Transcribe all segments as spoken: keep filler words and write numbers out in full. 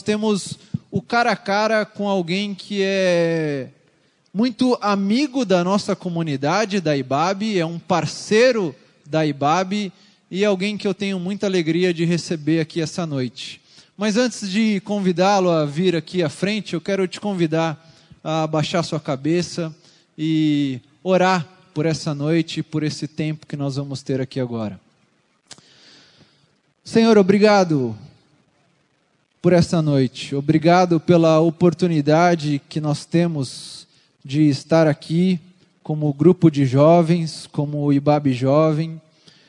temos o cara a cara com alguém que é muito amigo da nossa comunidade, da I B A B, é um parceiro da I B A B e alguém que eu tenho muita alegria de receber aqui essa noite. Mas antes de convidá-lo a vir aqui à frente, eu quero te convidar a abaixar sua cabeça e orar por essa noite e por esse tempo que nós vamos ter aqui agora. Senhor, obrigado por essa noite. Obrigado pela oportunidade que nós temos de estar aqui como grupo de jovens, como o I B A B Jovem,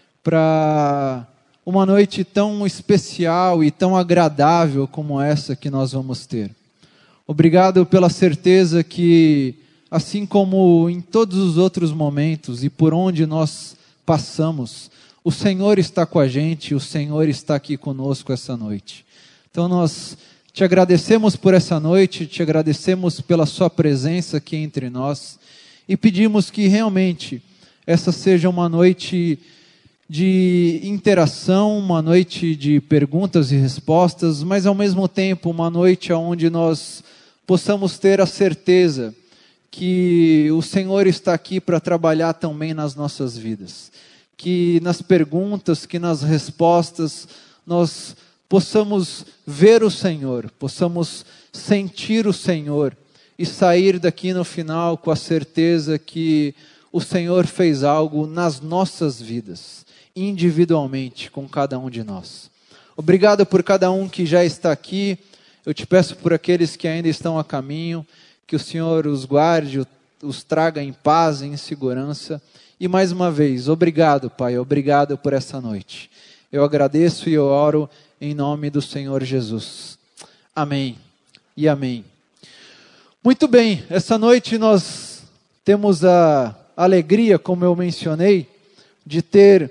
para uma noite tão especial e tão agradável como essa que nós vamos ter. Obrigado pela certeza que, assim como em todos os outros momentos e por onde nós passamos, o Senhor está com a gente, o Senhor está aqui conosco essa noite. Então nós te agradecemos por essa noite, te agradecemos pela sua presença aqui entre nós e pedimos que realmente essa seja uma noite de interação, uma noite de perguntas e respostas, mas ao mesmo tempo uma noite onde nós possamos ter a certeza que o Senhor está aqui para trabalhar também nas nossas vidas. Que nas perguntas, que nas respostas, nós possamos ver o Senhor, possamos sentir o Senhor e sair daqui no final com a certeza que o Senhor fez algo nas nossas vidas, individualmente, com cada um de nós. Obrigado por cada um que já está aqui. Eu te peço por aqueles que ainda estão a caminho, que o Senhor os guarde, os traga em paz e em segurança. E mais uma vez, obrigado, Pai, obrigado por essa noite. Eu agradeço e eu oro em nome do Senhor Jesus. Amém e amém. Muito bem, essa noite nós temos a alegria, como eu mencionei, de ter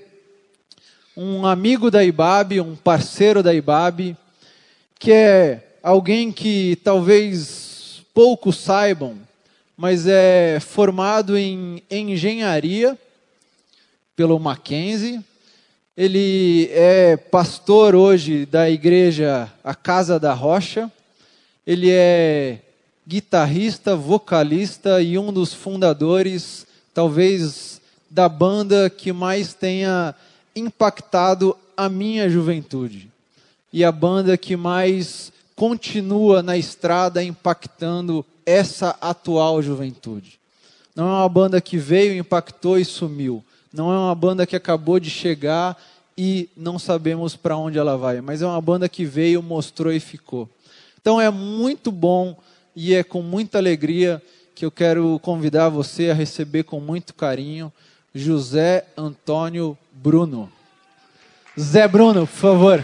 um amigo da I B A B, um parceiro da I B A B, que é alguém que talvez poucos saibam, mas é formado em engenharia pelo Mackenzie. Ele é pastor hoje da igreja A Casa da Rocha. Ele é guitarrista, vocalista e um dos fundadores, talvez, da banda que mais tenha impactado a minha juventude. E a banda que mais continua na estrada impactando essa atual juventude. Não é uma banda que veio, impactou e sumiu. Não é uma banda que acabou de chegar e não sabemos para onde ela vai. Mas é uma banda que veio, mostrou e ficou. Então é muito bom e é com muita alegria que eu quero convidar você a receber com muito carinho José Antônio Bruno. Zé Bruno, por favor.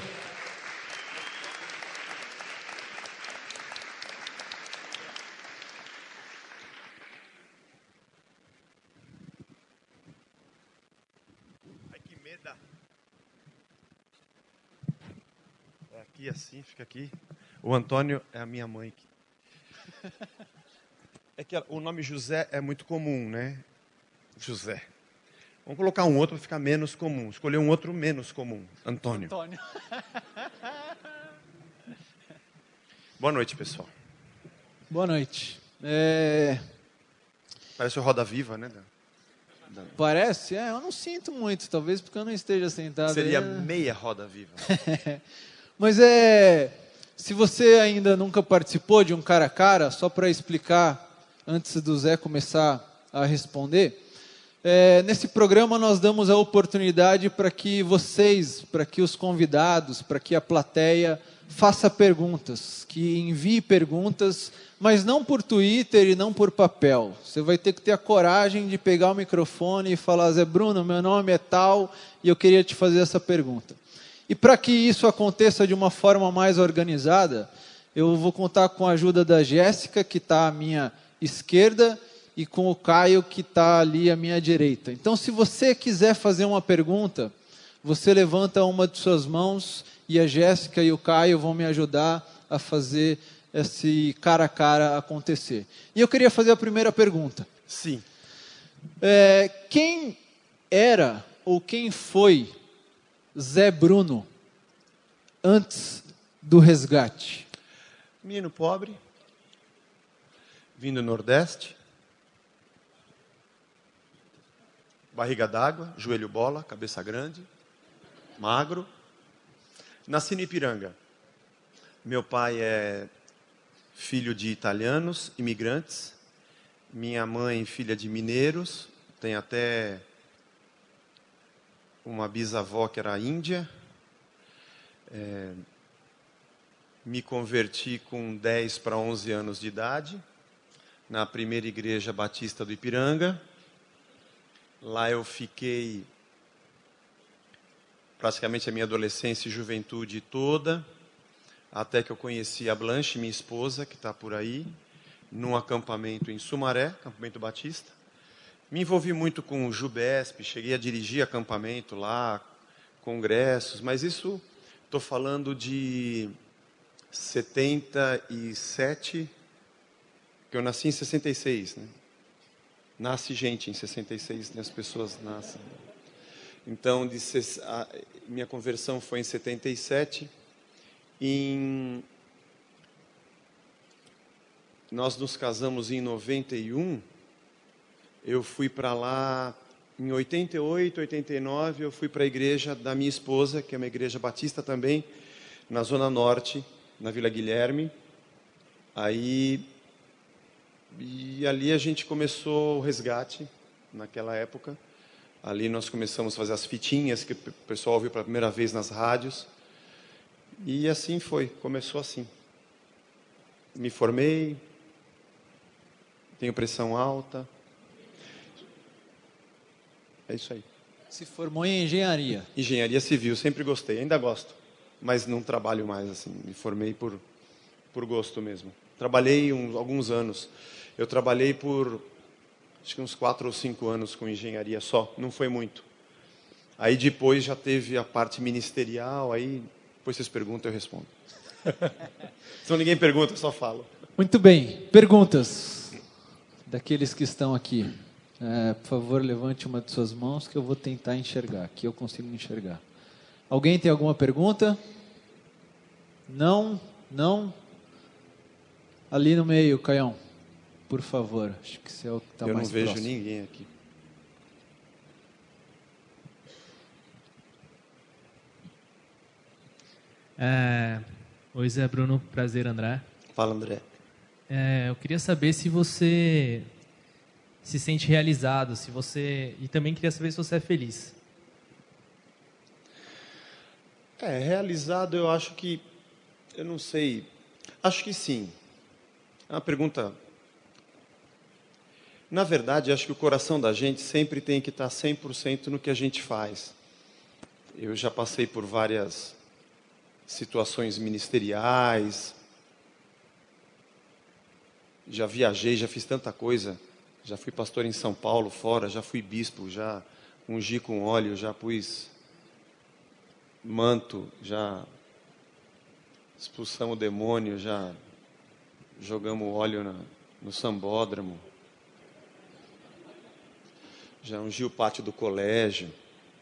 É assim, fica aqui. O Antônio é a minha mãe. É que o nome José é muito comum, né? José. Vamos colocar um outro para ficar menos comum. Escolher um outro menos comum. Antônio. Antônio. Boa noite, pessoal. Boa noite. É... Parece o Roda Viva, né? Da... Parece? É, eu não sinto muito, talvez porque eu não esteja sentado. Seria aí, né? meia Roda Viva. Mas é, se você ainda nunca participou de um cara a cara, só para explicar, antes do Zé começar a responder, é, nesse programa nós damos a oportunidade para que vocês, para que os convidados, para que a plateia faça perguntas, que envie perguntas, mas não por Twitter e não por papel. Você vai ter que ter a coragem de pegar o microfone e falar: Zé Bruno, meu nome é tal e eu queria te fazer essa pergunta. E para que isso aconteça de uma forma mais organizada, eu vou contar com a ajuda da Jéssica, que está à minha esquerda, e com o Caio, que está ali à minha direita. Então, se você quiser fazer uma pergunta, você levanta uma de suas mãos e a Jéssica e o Caio vão me ajudar a fazer esse cara a cara acontecer. E eu queria fazer a primeira pergunta. Sim. É, quem era ou quem foi Zé Bruno antes do resgate? menino pobre, vindo do Nordeste, barriga d'água, joelho bola, cabeça grande, magro. Nasci no Ipiranga. Meu pai é filho de italianos, imigrantes. Minha mãe, filha de mineiros. Tem até uma bisavó que era índia. É, me converti com dez para onze anos de idade, na primeira igreja batista do Ipiranga. Lá eu fiquei praticamente a minha adolescência e juventude toda, até que eu conheci a Blanche, minha esposa, que está por aí, num acampamento em Sumaré, acampamento batista. Me envolvi muito com o Jubesp, cheguei a dirigir acampamento lá, congressos, mas isso, estou falando de setenta e sete, que eu nasci em sessenta e seis, né? Nasce gente em sessenta e seis, né? As pessoas nascem. Então, de, a, minha conversão foi em setenta e sete. Em, nós nos casamos em noventa e um. Eu fui para lá em oitenta e oito, oitenta e nove. Eu fui para a igreja da minha esposa, que é uma igreja batista também, na Zona Norte, na Vila Guilherme. Aí, e ali a gente começou o resgate, naquela época. Ali nós começamos a fazer as fitinhas que o pessoal ouviu pela primeira vez nas rádios. E assim foi, começou assim. Me formei, tenho pressão alta. É isso aí. Se formou em engenharia? Engenharia civil, sempre gostei, ainda gosto. Mas não trabalho mais assim, me formei por, por gosto mesmo. Trabalhei uns, alguns anos. Eu trabalhei por... acho que uns quatro ou cinco anos com engenharia só, não foi muito. Aí depois já teve a parte ministerial, aí depois vocês perguntam, eu respondo. Se ninguém pergunta, eu só falo. Muito bem, perguntas daqueles que estão aqui. É, por favor, levante uma de suas mãos que eu vou tentar enxergar, que eu consigo enxergar. Alguém tem alguma pergunta? Não? Não? Ali no meio, Caião. Por favor, acho que você é o que está mais próximo. Eu não vejo ninguém aqui. É... Oi, Zé Bruno, prazer, André. Fala, André. É, eu queria saber se você se sente realizado, se você... e também queria saber se você é feliz. É, realizado eu acho que... eu não sei... acho que sim. É uma pergunta... Na verdade, acho que o coração da gente sempre tem que estar cem por cento no que a gente faz. Eu já passei por várias situações ministeriais, já viajei, já fiz tanta coisa, já fui pastor em São Paulo, fora, já fui bispo, já ungi com óleo, já pus manto, já expulsamos o demônio, já jogamos óleo na, no sambódromo. Já ungi o pátio do colégio.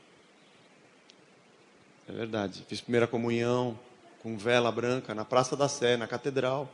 É verdade. Fiz primeira comunhão com vela branca na Praça da Sé, na catedral.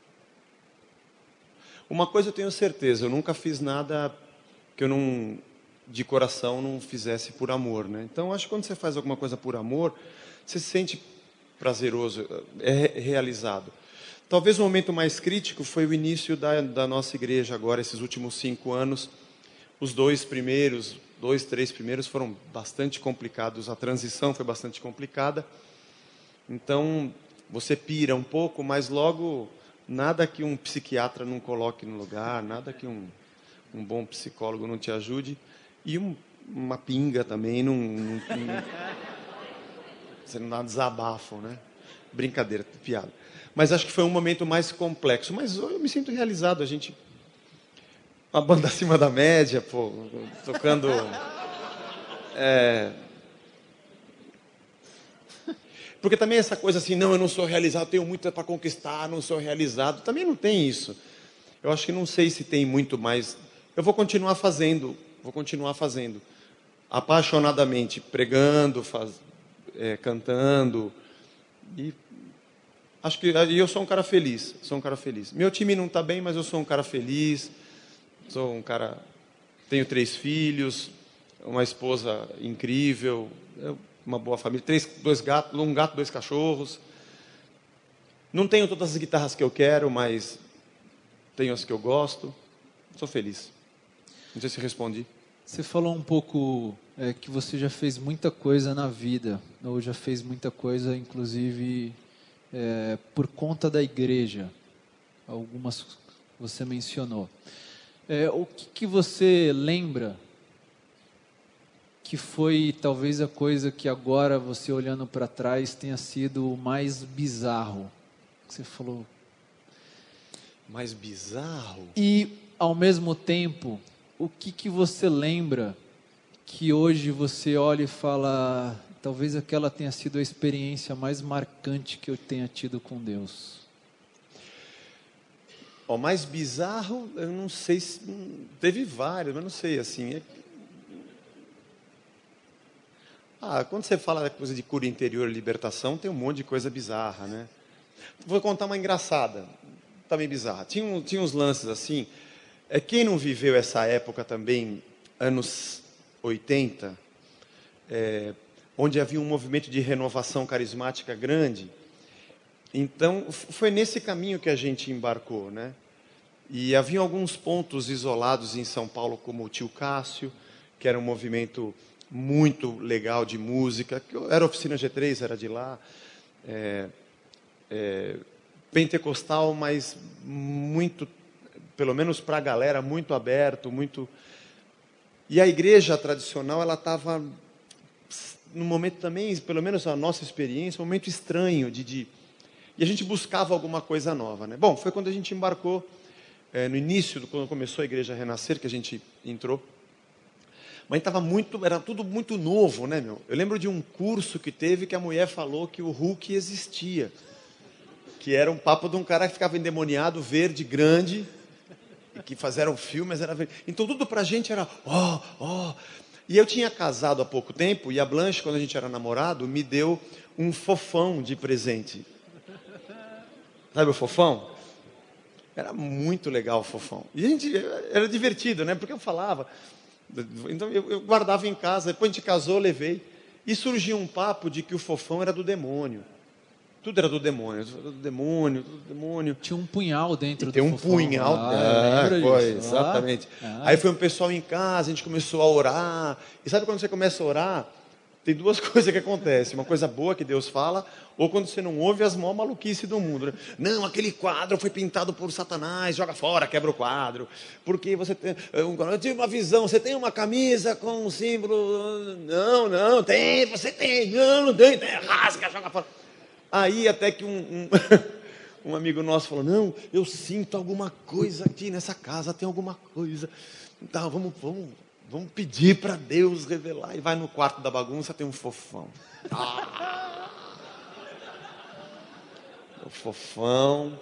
Uma coisa eu tenho certeza, eu nunca fiz nada que eu não, de coração, não fizesse por amor, né? Então, acho que quando você faz alguma coisa por amor, você se sente prazeroso, é realizado. Talvez o momento mais crítico foi o início da, da nossa igreja agora, esses últimos cinco anos. Os dois primeiros, dois, três primeiros foram bastante complicados. A transição foi bastante complicada. Então, você pira um pouco, mas logo, nada que um psiquiatra não coloque no lugar, nada que um, um bom psicólogo não te ajude. E um, uma pinga também, não, não, não, você não dá um desabafo, né? Brincadeira, piada. Mas acho que foi um momento mais complexo. Mas eu me sinto realizado, a gente... uma banda acima da média, pô, tocando... É... Porque também essa coisa assim, não, eu não sou realizado, tenho muito para conquistar, não sou realizado. Também não tem isso. Eu acho que não sei se tem muito mais... Eu vou continuar fazendo, vou continuar fazendo. Apaixonadamente, pregando, faz... é, cantando. E Acho que e eu sou um cara feliz, sou um cara feliz. Meu time não está bem, mas eu sou um cara feliz. Sou um cara, tenho três filhos, uma esposa incrível, uma boa família, três, dois gatos, um gato, dois cachorros. Não tenho todas as guitarras que eu quero, mas tenho as que eu gosto. Sou feliz. Não sei se respondi. Você falou um pouco é, que você já fez muita coisa na vida, ou já fez muita coisa, inclusive, é, por conta da igreja. Algumas você mencionou. É, o que, que você lembra que foi talvez a coisa que agora, você olhando para trás, tenha sido o mais bizarro? Você falou. Mais bizarro? E, ao mesmo tempo, o que, que você lembra que hoje você olha e fala, talvez aquela tenha sido a experiência mais marcante que eu tenha tido com Deus? O mais bizarro, eu não sei se... Teve vários, mas não sei, assim... É... Ah, quando você fala da coisa de cura interior e libertação, tem um monte de coisa bizarra, né? Vou contar uma engraçada, também bizarra. Tinha, um, tinha uns lances assim... É, quem não viveu essa época também, anos oitenta, é, onde havia um movimento de renovação carismática grande... Então, foi nesse caminho que a gente embarcou, né? E havia alguns pontos isolados em São Paulo, como o Tio Cássio, que era um movimento muito legal de música, que era a Oficina G três, era de lá, é, é, pentecostal, mas muito, pelo menos para a galera, muito aberto, muito... E a igreja tradicional, ela estava, num momento também, pelo menos a nossa experiência, um momento estranho de... de E a gente buscava alguma coisa nova, né? Bom, foi quando a gente embarcou, é, no início, quando começou a Igreja Renascer, que a gente entrou. Mas estava muito, era tudo muito novo, né, meu? Eu lembro de um curso que teve que a mulher falou que o Hulk existia. Que era um papo de um cara que ficava endemoniado, verde, grande, e que fizeram filmes, era verde. Então tudo pra gente era, ó, oh, ó. Oh. E eu tinha casado há pouco tempo, e a Blanche, quando a gente era namorado, me deu um fofão de presente. Sabe o fofão? Era muito legal o fofão. E a gente, era divertido, né? Porque eu falava. Então eu, eu guardava em casa, depois a gente casou, levei. E surgiu um papo de que o fofão era do demônio. Tudo era do demônio, do demônio, do demônio. Tinha um punhal dentro e do tem um fofão. punhal. Ah, ah, foi, disso. exatamente. Ah. Aí foi um pessoal em casa, a gente começou a orar. E sabe quando você começa a orar? Tem duas coisas que acontecem. Uma coisa boa que Deus fala, ou quando você não ouve as maiores maluquices do mundo. Né? Não, aquele quadro foi pintado por Satanás, joga fora, quebra o quadro. Porque você tem... Eu tive uma visão, você tem uma camisa com um símbolo... Não, não, tem, você tem. Não, não tem, tem, rasga, joga fora. Aí até que um, um, um amigo nosso falou, não, eu sinto alguma coisa aqui nessa casa, tem alguma coisa. Então, vamos... vamos Vamos pedir para Deus revelar. E vai no quarto da bagunça, tem um fofão. Ah! O fofão.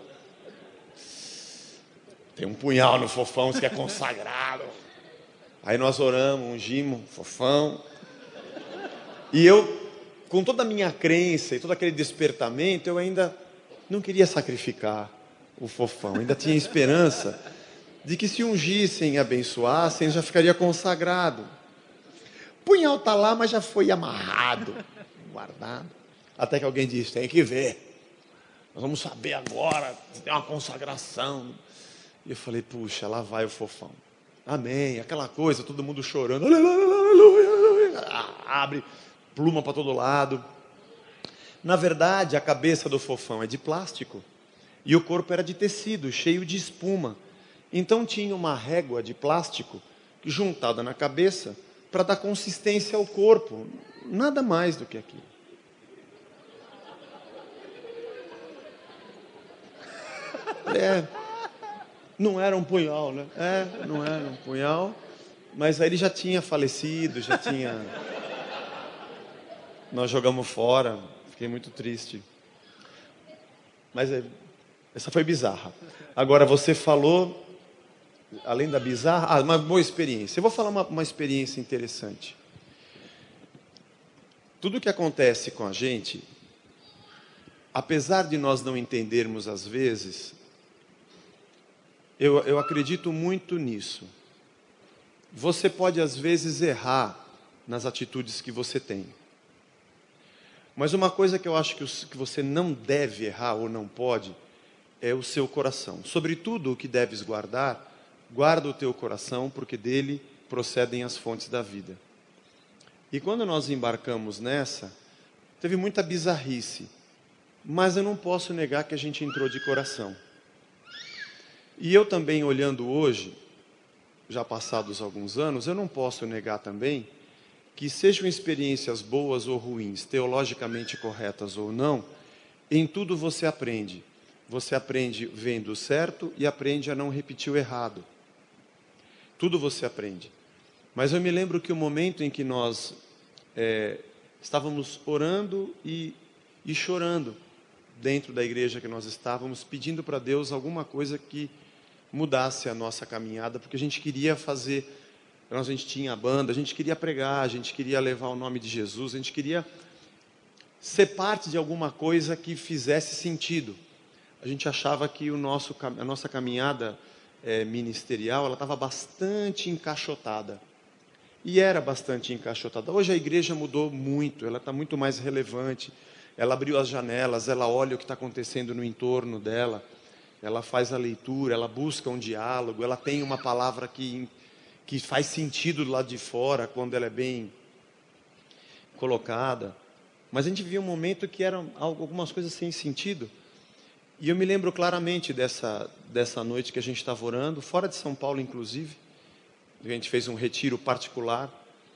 Tem um punhal no fofão, isso que é consagrado. Aí nós oramos, ungimos, fofão. E eu, com toda a minha crença e todo aquele despertamento, eu ainda não queria sacrificar o fofão. Ainda tinha esperança de que se ungissem e abençoassem, já ficaria consagrado. O punhal está lá, mas já foi amarrado, guardado. Até que alguém disse, tem que ver. Nós vamos saber agora se tem uma consagração. E eu falei, puxa, lá vai o fofão. Amém, aquela coisa, todo mundo chorando. Aleluia, aleluia. Abre pluma para todo lado. Na verdade, a cabeça do fofão é de plástico. E o corpo era de tecido, cheio de espuma. Então tinha uma régua de plástico juntada na cabeça para dar consistência ao corpo. Nada mais do que aquilo. É, não era um punhal, né? É, não era um punhal, mas aí ele já tinha falecido, já tinha... Nós jogamos fora, fiquei muito triste. Mas é, essa foi bizarra. Agora você falou... Além da bizarra, ah, uma boa experiência. Eu vou falar uma, uma experiência interessante. Tudo que acontece com a gente, apesar de nós não entendermos às vezes, eu, eu acredito muito nisso. Você pode às vezes errar nas atitudes que você tem. Mas uma coisa que eu acho que, os, que você não deve errar ou não pode, é o seu coração. Sobretudo o que deves guardar, guarda o teu coração, porque dele procedem as fontes da vida. E quando nós embarcamos nessa, teve muita bizarrice, mas eu não posso negar que a gente entrou de coração. E eu também, olhando hoje, já passados alguns anos, eu não posso negar também que sejam experiências boas ou ruins, teologicamente corretas ou não, em tudo você aprende. Você aprende vendo o certo e aprende a não repetir o errado. Tudo você aprende. Mas eu me lembro que o momento em que nós é, estávamos orando e, e chorando dentro da igreja que nós estávamos, pedindo para Deus alguma coisa que mudasse a nossa caminhada, porque a gente queria fazer, a gente tinha a banda, a gente queria pregar, a gente queria levar o nome de Jesus, a gente queria ser parte de alguma coisa que fizesse sentido. A gente achava que o nosso, a nossa caminhada é, ministerial, ela estava bastante encaixotada. E era bastante encaixotada. Hoje a igreja mudou muito, ela está muito mais relevante. Ela abriu as janelas, ela olha o que está acontecendo no entorno dela, ela faz a leitura, ela busca um diálogo, ela tem uma palavra que, que faz sentido do lado de fora, quando ela é bem colocada. Mas a gente via um momento que eram algumas coisas sem sentido. E eu me lembro claramente dessa, dessa noite que a gente estava orando, fora de São Paulo inclusive. A gente fez um retiro particular.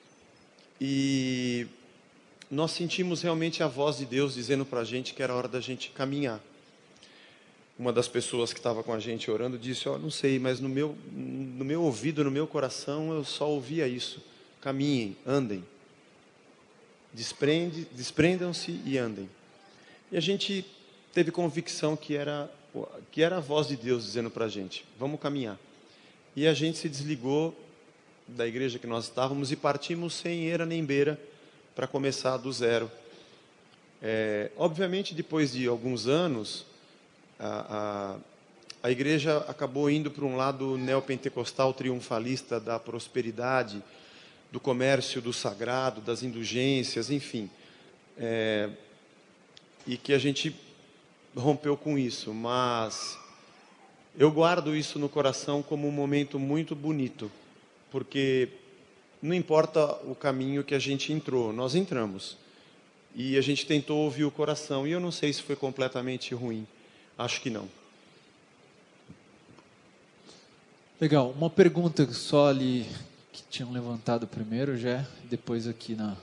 E nós sentimos realmente a voz de Deus dizendo para a gente que era hora da gente caminhar. Uma das pessoas que estava com a gente orando disse, ó, oh, não sei, mas no meu, no meu ouvido, no meu coração, eu só ouvia isso. Caminhem, andem. Desprende, desprendam-se e andem. E a gente teve convicção que era, que era a voz de Deus dizendo para a gente, vamos caminhar. E a gente se desligou da igreja que nós estávamos e partimos sem eira nem beira para começar do zero. É, obviamente, depois de alguns anos, a, a, a igreja acabou indo para um lado neopentecostal triunfalista da prosperidade, do comércio, do sagrado, das indulgências, enfim. É, e que a gente rompeu com isso, mas eu guardo isso no coração como um momento muito bonito, porque não importa o caminho que a gente entrou, nós entramos, e a gente tentou ouvir o coração, e eu não sei se foi completamente ruim, acho que não. Legal, uma pergunta só ali, que tinham levantado primeiro, já, depois aqui na...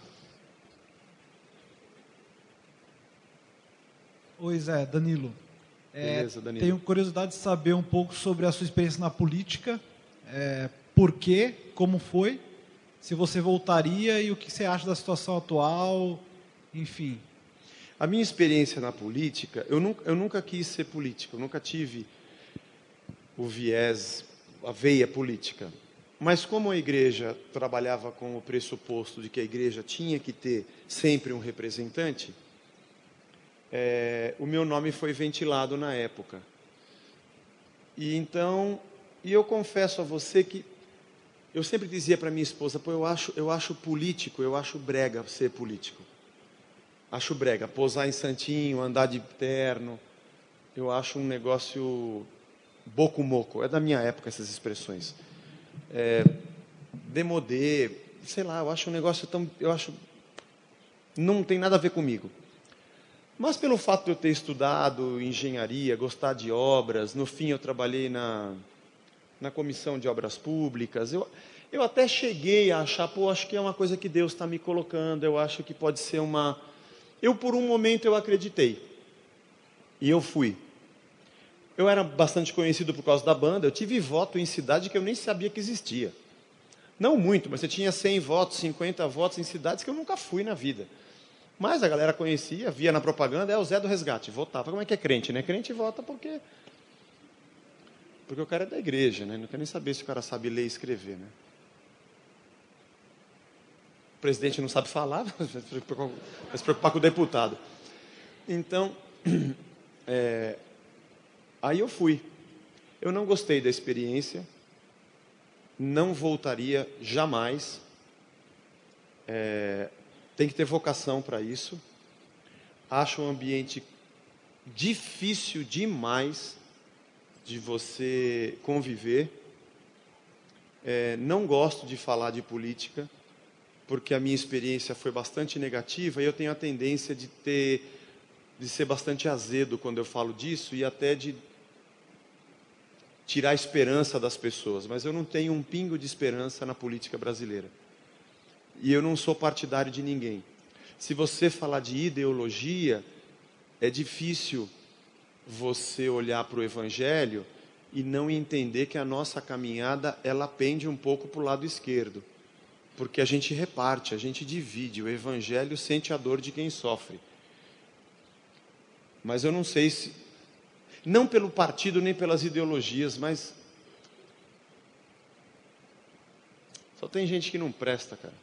Oi, Zé, Danilo. É, Beleza, Danilo. Tenho curiosidade de saber um pouco sobre a sua experiência na política, é, por quê, como foi, se você voltaria e o que você acha da situação atual, enfim. A minha experiência na política, eu nunca, eu nunca quis ser político, eu nunca tive o viés, a veia política. Mas como a igreja trabalhava com o pressuposto de que a igreja tinha que ter sempre um representante, É, o meu nome foi ventilado na época. E então, e eu confesso a você que eu sempre dizia para minha esposa, pô, eu acho, eu acho político, eu acho brega ser político. Acho brega, posar em santinho, andar de terno, eu acho um negócio boco-moco, é da minha época essas expressões. É, demodê, sei lá, eu acho um negócio tão, eu acho, não tem nada a ver comigo. Mas pelo fato de eu ter estudado engenharia, gostar de obras, no fim eu trabalhei na, na comissão de obras públicas, eu, eu até cheguei a achar, pô, acho que é uma coisa que Deus está me colocando, eu acho que pode ser uma... Eu, por um momento, eu acreditei. E eu fui. Eu era bastante conhecido por causa da banda, eu tive voto em cidade que eu nem sabia que existia. Não muito, mas você tinha cem votos, cinquenta votos em cidades que eu nunca fui na vida. Mas a galera conhecia, via na propaganda, é o Zé do Resgate, votava. Como é que é crente, né? Crente vota porque... Porque o cara é da igreja, né? Não quer nem saber se o cara sabe ler e escrever, né? O presidente não sabe falar, vai se preocupar com o deputado. Então, É, aí eu fui. Eu não gostei da experiência, não voltaria jamais. É, tem que ter vocação para isso. Acho um ambiente difícil demais de você conviver. É, não gosto de falar de política, porque a minha experiência foi bastante negativa e eu tenho a tendência de ter, de ser bastante azedo quando eu falo disso e até de tirar a esperança das pessoas. Mas eu não tenho um pingo de esperança na política brasileira. E eu não sou partidário de ninguém. Se você falar de ideologia, é difícil você olhar para o Evangelho e não entender que a nossa caminhada, ela pende um pouco para o lado esquerdo. Porque a gente reparte, a gente divide. O Evangelho sente a dor de quem sofre. Mas eu não sei se... Não pelo partido, nem pelas ideologias, mas... Só tem gente que não presta, cara.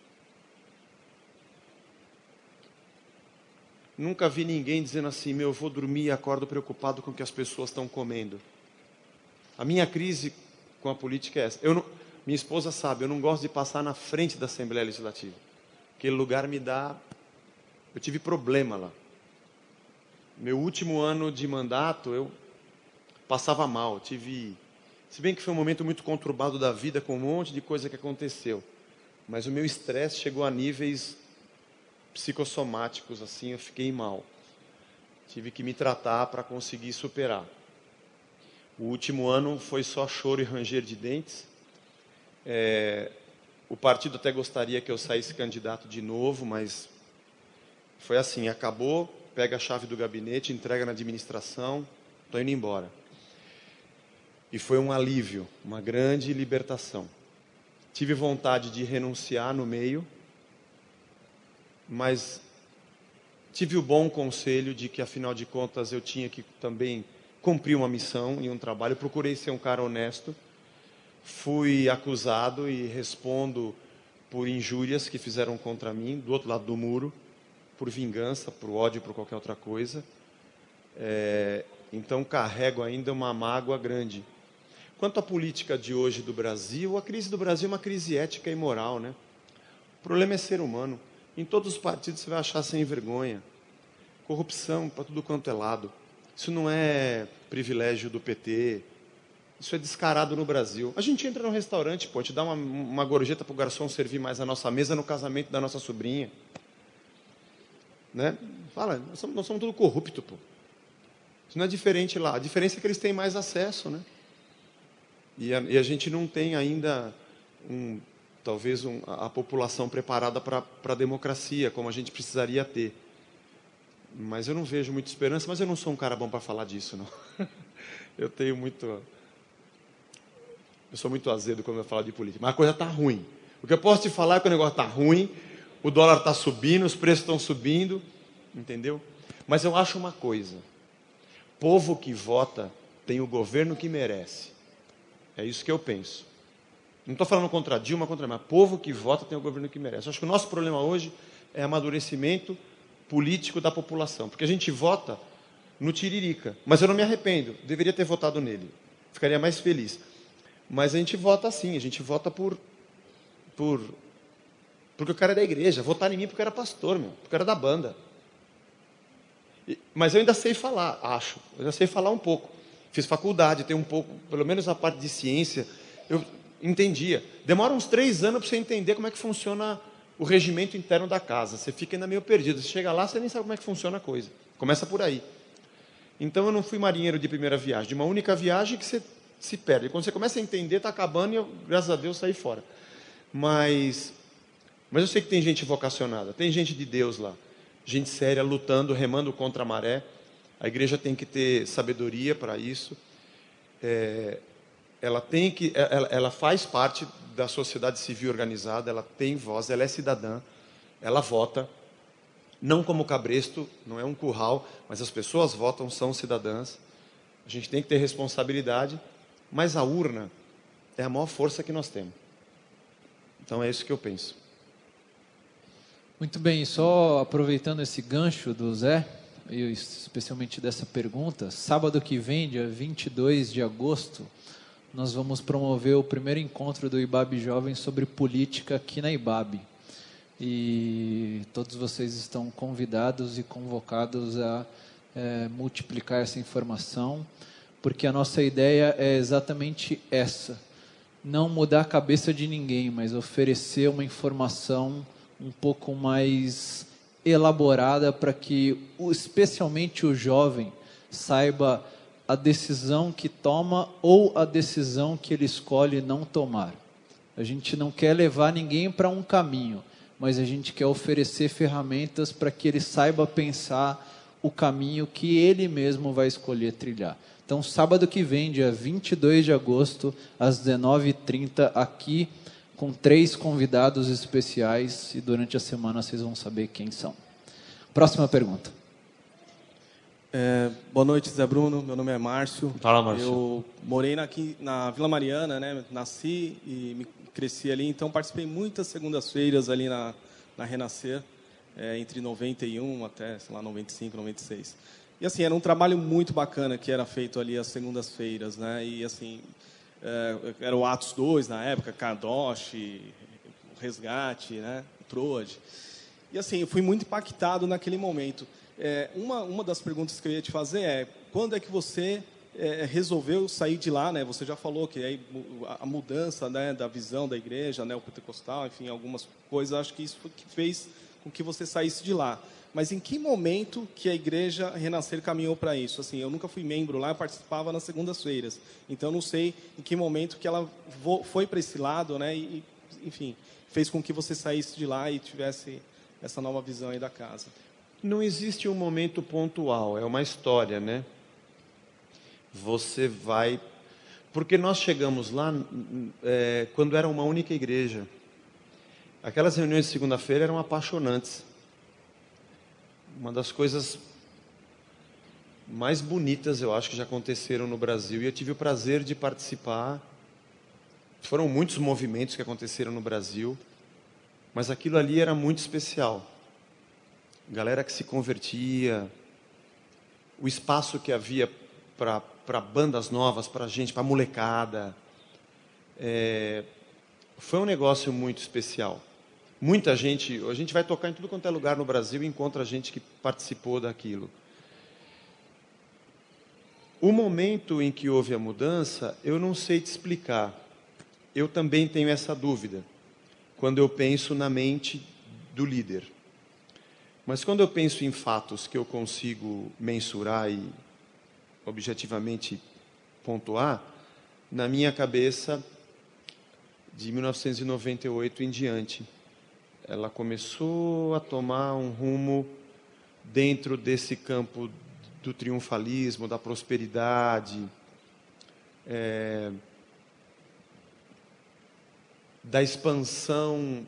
Nunca vi ninguém dizendo assim, meu, eu vou dormir e acordo preocupado com o que as pessoas estão comendo. A minha crise com a política é essa. Eu não, minha esposa sabe, eu não gosto de passar na frente da Assembleia Legislativa. Aquele lugar me dá... Eu tive problema lá. Meu último ano de mandato, eu passava mal. Tive... Se bem que foi um momento muito conturbado da vida, com um monte de coisa que aconteceu. Mas o meu estresse chegou a níveis psicossomáticos, assim, eu fiquei mal. Tive que me tratar para conseguir superar. O último ano foi só choro e ranger de dentes. É, o partido até gostaria que eu saísse candidato de novo, mas foi assim, acabou, pega a chave do gabinete, entrega na administração, estou indo embora. E foi um alívio, uma grande libertação. Tive vontade de renunciar no meio, mas tive o bom conselho de que, afinal de contas, eu tinha que também cumprir uma missão e um trabalho. Eu procurei ser um cara honesto. Fui acusado e respondo por injúrias que fizeram contra mim, do outro lado do muro, por vingança, por ódio, por qualquer outra coisa. É, então, carrego ainda uma mágoa grande. Quanto à política de hoje do Brasil, a crise do Brasil é uma crise ética e moral, né? O problema é ser humano. Em todos os partidos você vai achar sem vergonha. Corrupção para tudo quanto é lado. Isso não é privilégio do P T. Isso é descarado no Brasil. A gente entra num restaurante, pô, a gente dá uma, uma gorjeta para o garçom servir mais a nossa mesa no casamento da nossa sobrinha. Né? Fala, nós somos, nós somos tudo corrupto, pô. Isso não é diferente lá. A diferença é que eles têm mais acesso, né? E a, e a gente não tem ainda, um, talvez, um, a, a população preparada para a democracia, como a gente precisaria ter. Mas eu não vejo muita esperança, mas eu não sou um cara bom para falar disso, não. Eu tenho muito... Eu sou muito azedo quando eu falo de política. Mas a coisa está ruim. O que eu posso te falar é que o negócio está ruim, o dólar está subindo, os preços estão subindo, entendeu? Mas eu acho uma coisa. Povo que vota tem o governo que merece. É isso que eu penso. Não estou falando contra Dilma, contra mas povo que vota tem o governo que merece. Eu acho que o nosso problema hoje é amadurecimento político da população. Porque a gente vota no Tiririca. Mas eu não me arrependo. Deveria ter votado nele. Ficaria mais feliz. Mas a gente vota assim. A gente vota por... por porque o cara é da igreja. Votaram em mim porque eu era pastor, meu. Porque eu era da banda. E, mas eu ainda sei falar, acho. Eu ainda sei falar um pouco. Fiz faculdade, tenho um pouco... Pelo menos a parte de ciência, eu entendia. Demora uns três anos para você entender como é que funciona o regimento interno da casa. Você fica ainda meio perdido. Você chega lá, você nem sabe como é que funciona a coisa. Começa por aí. Então, eu não fui marinheiro de primeira viagem. De uma única viagem que você se perde. Quando você começa a entender, está acabando e eu, graças a Deus, saí fora. Mas, mas eu sei que tem gente vocacionada. Tem gente de Deus lá. Gente séria, lutando, remando contra a maré. A igreja tem que ter sabedoria para isso. É, ela, tem que, ela, ela faz parte da sociedade civil organizada, ela tem voz, ela é cidadã, ela vota. Não como cabresto, não é um curral, mas as pessoas votam, são cidadãs. A gente tem que ter responsabilidade, mas a urna é a maior força que nós temos. Então é isso que eu penso. Muito bem, só aproveitando esse gancho do Zé, e especialmente dessa pergunta. Sábado que vem, dia vinte e dois de agosto, nós vamos promover o primeiro encontro do I B A B Jovem sobre política aqui na I B A B. E todos vocês estão convidados e convocados a é, multiplicar essa informação, porque a nossa ideia é exatamente essa: não mudar a cabeça de ninguém, mas oferecer uma informação um pouco mais elaborada para que, especialmente o jovem, saiba a decisão que toma ou a decisão que ele escolhe não tomar. A gente não quer levar ninguém para um caminho, mas a gente quer oferecer ferramentas para que ele saiba pensar o caminho que ele mesmo vai escolher trilhar. Então, sábado que vem, dia vinte e dois de agosto, às dezenove e trinta, aqui, com três convidados especiais, e durante a semana vocês vão saber quem são. Próxima pergunta. É, boa noite, Zé Bruno. Meu nome é Márcio. Fala, Márcio. Eu morei na, aqui na Vila Mariana, né? Nasci e me cresci ali, então participei muitas segundas-feiras ali na, na Renascer, é, entre noventa e um até, sei lá, noventa e cinco, noventa e seis. E assim, era um trabalho muito bacana que era feito ali às segundas-feiras, né? E assim, é, era o Atos dois na época, Kadosh, Resgate, né? Troad. E assim, eu fui muito impactado naquele momento. É, uma, uma das perguntas que eu ia te fazer é: quando é que você é, resolveu sair de lá, né? Você já falou que aí, a mudança, né, da visão da igreja, né, o pentecostal, enfim, algumas coisas, acho que isso foi que fez com que você saísse de lá. Mas em que momento que a igreja Renascer caminhou para isso? Assim, eu nunca fui membro lá, eu participava nas segundas-feiras. Então, eu não sei em que momento que ela foi para esse lado, né? E, enfim, fez com que você saísse de lá e tivesse essa nova visão aí da casa. Não existe um momento pontual, é uma história, né? Você vai... Porque nós chegamos lá é, quando era uma única igreja. Aquelas reuniões de segunda-feira eram apaixonantes. Uma das coisas mais bonitas, eu acho, que já aconteceram no Brasil. E eu tive o prazer de participar. Foram muitos movimentos que aconteceram no Brasil, mas aquilo ali era muito especial. Galera que se convertia, o espaço que havia para bandas novas, para gente, para molecada. É, foi um negócio muito especial. Muita gente, a gente vai tocar em tudo quanto é lugar no Brasil e encontra gente que participou daquilo. O momento em que houve a mudança, eu não sei te explicar. Eu também tenho essa dúvida, quando eu penso na mente do líder. Mas quando eu penso em fatos que eu consigo mensurar e objetivamente pontuar, na minha cabeça, de mil novecentos e noventa e oito em diante, ela começou a tomar um rumo dentro desse campo do triunfalismo, da prosperidade, é, da expansão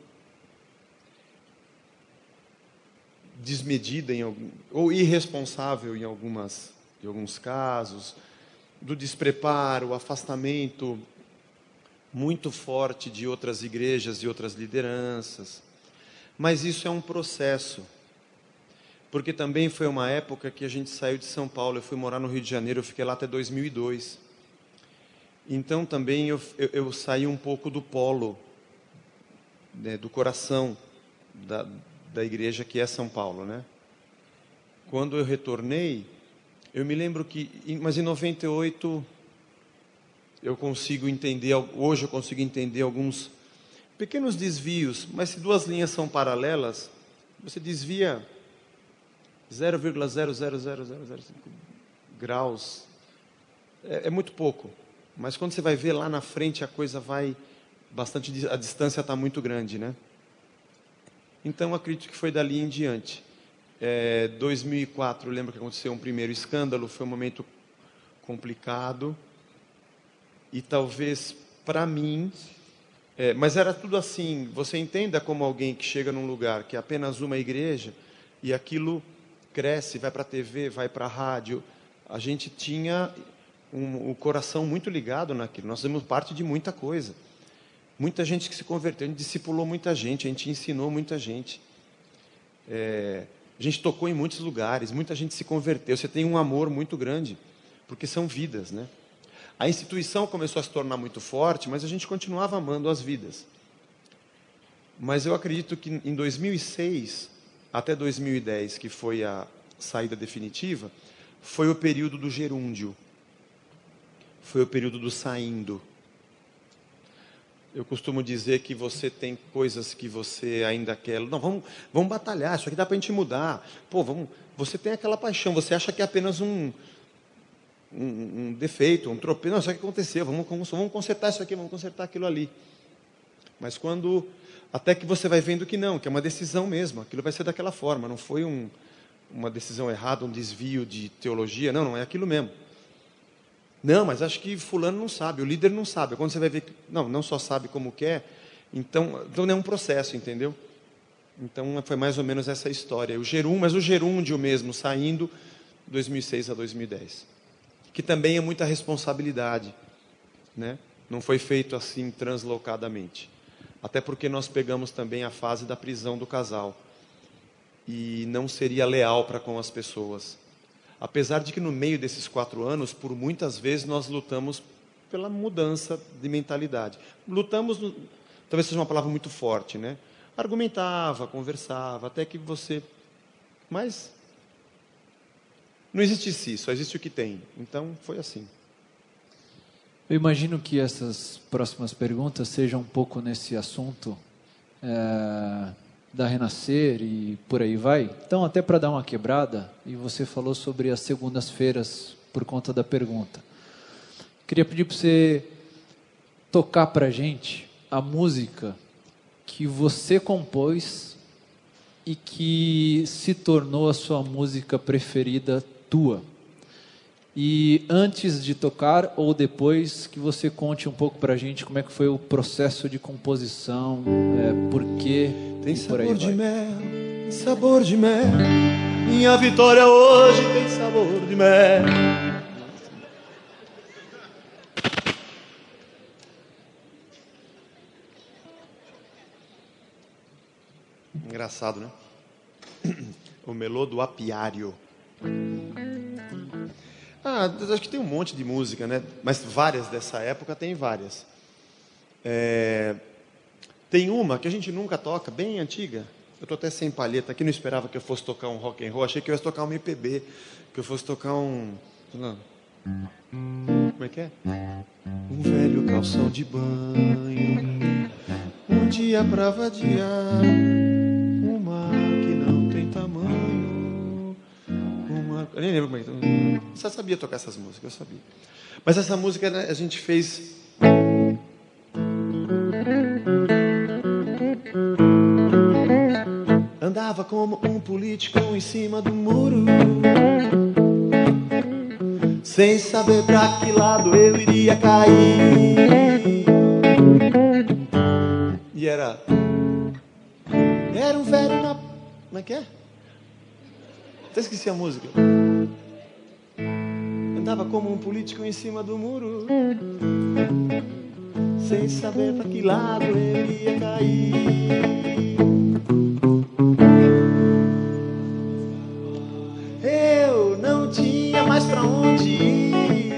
desmedida em algum, ou irresponsável em, algumas, em alguns casos, do despreparo, o afastamento muito forte de outras igrejas e outras lideranças. Mas isso é um processo, porque também foi uma época que a gente saiu de São Paulo, eu fui morar no Rio de Janeiro, eu fiquei lá até dois mil e dois. Então também eu, eu, eu saí um pouco do polo, né, do coração da, da igreja que é São Paulo, né? Quando eu retornei, eu me lembro que, mas em noventa e oito, eu consigo entender, hoje eu consigo entender alguns pequenos desvios, mas se duas linhas são paralelas, você desvia zero vírgula zero zero zero zero zero cinco graus, é, é muito pouco, mas quando você vai ver lá na frente a coisa vai bastante, a distância está muito grande, né? Então acredito que foi dali em diante. É, dois mil e quatro, eu lembro que aconteceu um primeiro escândalo, foi um momento complicado, e talvez para mim, é, mas era tudo assim, você entenda como alguém que chega num lugar que é apenas uma igreja, e aquilo cresce, vai para a T V, vai para a rádio, a gente tinha um, um coração muito ligado naquilo, nós fizemos parte de muita coisa, muita gente que se converteu, a gente discipulou muita gente, a gente ensinou muita gente, é, A gente tocou em muitos lugares, muita gente se converteu. Você tem um amor muito grande, porque são vidas, né? A instituição começou a se tornar muito forte, mas a gente continuava amando as vidas. Mas eu acredito que em dois mil e seis até dois mil e dez, que foi a saída definitiva, foi o período do gerúndio. Foi o período do saindo. Eu costumo dizer que você tem coisas que você ainda quer. Não, vamos, vamos batalhar, isso aqui dá para a gente mudar. Pô, vamos, você tem aquela paixão, você acha que é apenas um, um, um defeito, um tropeço. Não, isso aqui aconteceu, vamos, vamos consertar isso aqui, vamos consertar aquilo ali. Mas quando, até que você vai vendo que não, que é uma decisão mesmo, aquilo vai ser daquela forma, não foi um, uma decisão errada, um desvio de teologia, não, não é aquilo mesmo. Não, mas acho que fulano não sabe, o líder não sabe. Quando você vai ver que não, não só sabe como quer, então, então é um processo, entendeu? Então foi mais ou menos essa história. O gerum, mas o gerúndio mesmo, saindo dois mil e seis a dois mil e dez. Que também é muita responsabilidade, né? Não foi feito assim translocadamente. Até porque nós pegamos também a fase da prisão do casal. E não seria leal para com as pessoas. Apesar de que no meio desses quatro anos, por muitas vezes, nós lutamos pela mudança de mentalidade. Lutamos, talvez seja uma palavra muito forte, né? Argumentava, conversava, até que você... Mas não existe isso, só existe o que tem. Então, foi assim. Eu imagino que essas próximas perguntas sejam um pouco nesse assunto... É... da Renascer e por aí vai. Então, até para dar uma quebrada, e você falou sobre as segundas-feiras por conta da pergunta. Queria pedir para você tocar para a gente a música que você compôs e que se tornou a sua música preferida tua. E antes de tocar ou depois, que você conte um pouco para a gente como é que foi o processo de composição, é, por quê. Tem sabor de mel, sabor de mel. Minha vitória hoje tem sabor de mel. Engraçado, né? O melô do apiário. Ah, acho que tem um monte de música, né? Mas várias dessa época, tem várias. É... Tem uma que a gente nunca toca, bem antiga. Eu estou até sem palheta aqui, não esperava que eu fosse tocar um rock and roll. Achei que eu ia tocar um M P B, que eu fosse tocar um... Não. Como é que é? Um velho calção de banho, um dia pra vadiar, um mar que não tem tamanho, uma... Eu nem lembro como é que... Você sabia tocar essas músicas, eu sabia. Mas essa música, né, a gente fez... Andava como um político em cima do muro, sem saber pra que lado eu iria cair. E era... Era um velho na... Como é que é? Até esqueci a música. Andava como um político em cima do muro, sem saber pra que lado eu ia cair. Eu não tinha mais pra onde ir.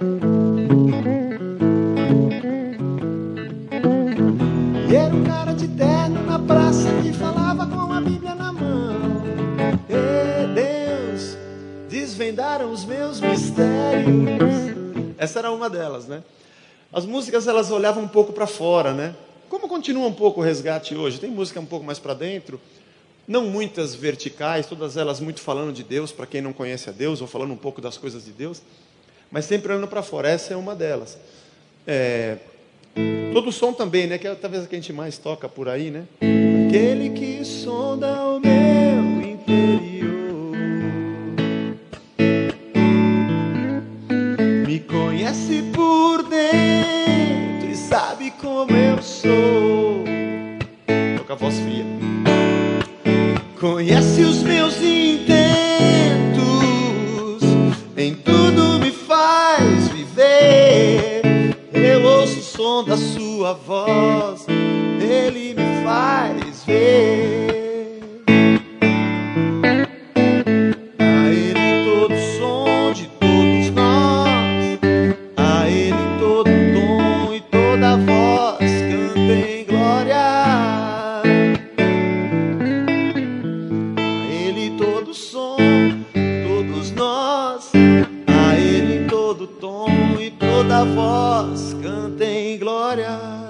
E era um cara de terno na praça que falava com a Bíblia na mão. E Deus, desvendaram os meus mistérios. Essa era uma delas, né? As músicas, elas olhavam um pouco para fora, né? Como continua um pouco o resgate hoje? Tem música um pouco mais para dentro, não muitas verticais, todas elas muito falando de Deus, para quem não conhece a Deus, ou falando um pouco das coisas de Deus, mas sempre olhando para fora. Essa é uma delas. É... Todo o som também, né? Que é talvez a que a gente mais toca por aí, né? Aquele que sonda o meu interior, me conhece por dentro e sabe como eu sou. Tô com a voz fria. Conhece os meus intentos, em tudo me faz viver. Eu ouço o som da sua voz, ele me faz ver. toda voz cantem glória.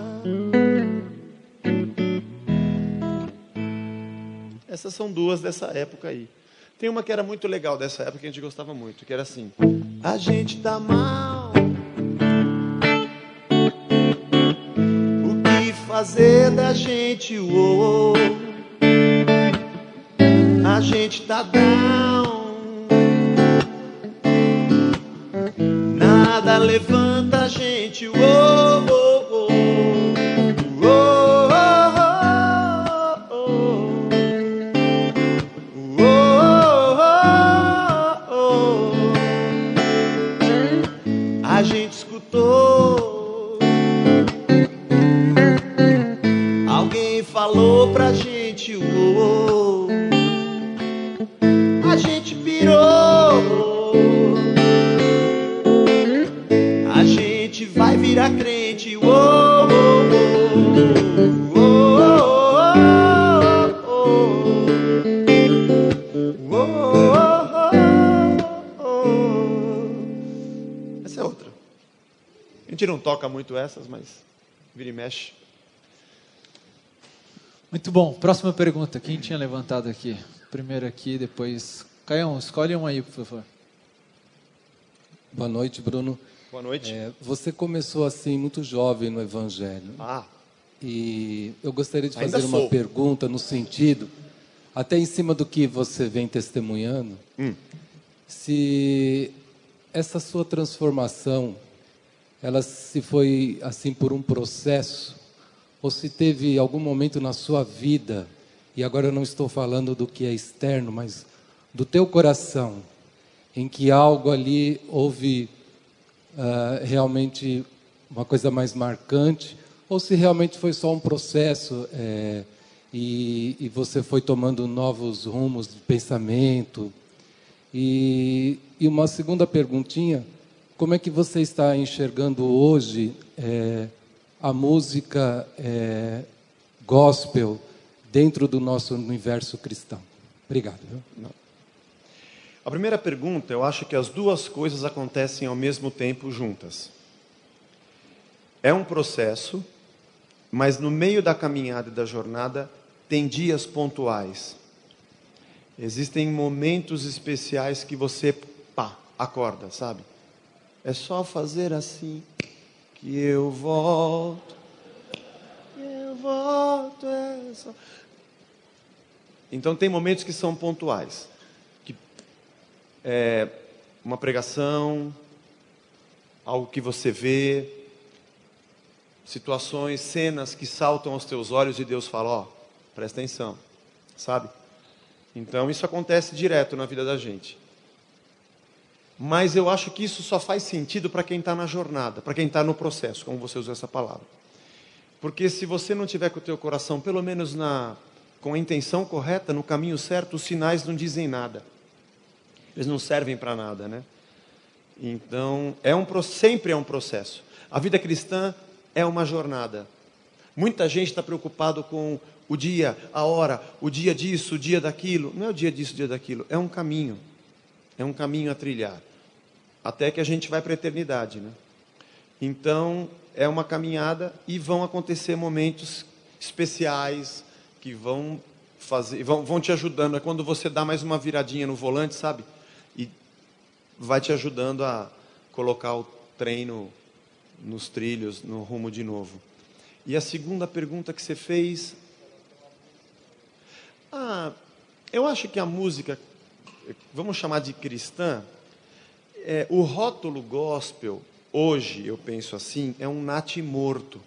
Essas são duas dessa época aí. Tem uma que era muito legal dessa época, que a gente gostava muito, que era assim: a gente tá mal, o que fazer da gente? Uou, a gente tá down, nada levanta a gente. Uou, uou, uou, uou, uou, uou. A gente escutou, alguém falou pra gente. Uou, a gente pirou, a gente vai virar crente. Uou, uou, uou, uou, uou, uou. Essa é outra. A gente não toca muito essas, mas vira e mexe. Muito bom. Próxima pergunta. Quem tinha levantado aqui? Primeiro aqui, depois... Caião, escolhe um aí, por favor. Boa noite, Bruno. Boa noite. É, você começou assim muito jovem no Evangelho. Ah, E eu gostaria de Ainda fazer uma sou. pergunta no sentido, até em cima do que você vem testemunhando, Hum. se essa sua transformação, ela se foi assim por um processo, ou se teve algum momento na sua vida, e agora eu não estou falando do que é externo, mas do teu coração, em que algo ali houve ah, realmente uma coisa mais marcante, ou se realmente foi só um processo é, e, e você foi tomando novos rumos de pensamento. E, e uma segunda perguntinha, como é que você está enxergando hoje é, a música é, gospel dentro do nosso universo cristão? Obrigado. Viu? A primeira pergunta, eu acho que as duas coisas acontecem ao mesmo tempo juntas. É um processo, mas no meio da caminhada e da jornada tem dias pontuais. Existem momentos especiais que você, pá, acorda, sabe? É só fazer assim que eu volto, eu volto, é só... Então tem momentos que são pontuais. É uma pregação, algo que você vê, situações, cenas que saltam aos teus olhos e Deus fala, ó, presta atenção, sabe? Então isso acontece direto na vida da gente. Mas eu acho que isso só faz sentido para quem está na jornada, para quem está no processo, como você usou essa palavra. Porque se você não tiver com o teu coração, pelo menos na, com a intenção correta, no caminho certo, os sinais não dizem nada. Eles não servem para nada, né? Então, é um, sempre é um processo. A vida cristã é uma jornada. Muita gente está preocupado com o dia, a hora, o dia disso, o dia daquilo. Não é o dia disso, o dia daquilo. É um caminho. É um caminho a trilhar. Até que a gente vai para a eternidade, né? Então, é uma caminhada e vão acontecer momentos especiais que vão fazer, vão, vão te ajudando. É quando você dá mais uma viradinha no volante, sabe? E vai te ajudando a colocar o trem no, nos trilhos, no rumo de novo. E a segunda pergunta que você fez... Ah, eu acho que a música, vamos chamar de cristã, é, o rótulo gospel, hoje, eu penso assim, é um natimorto.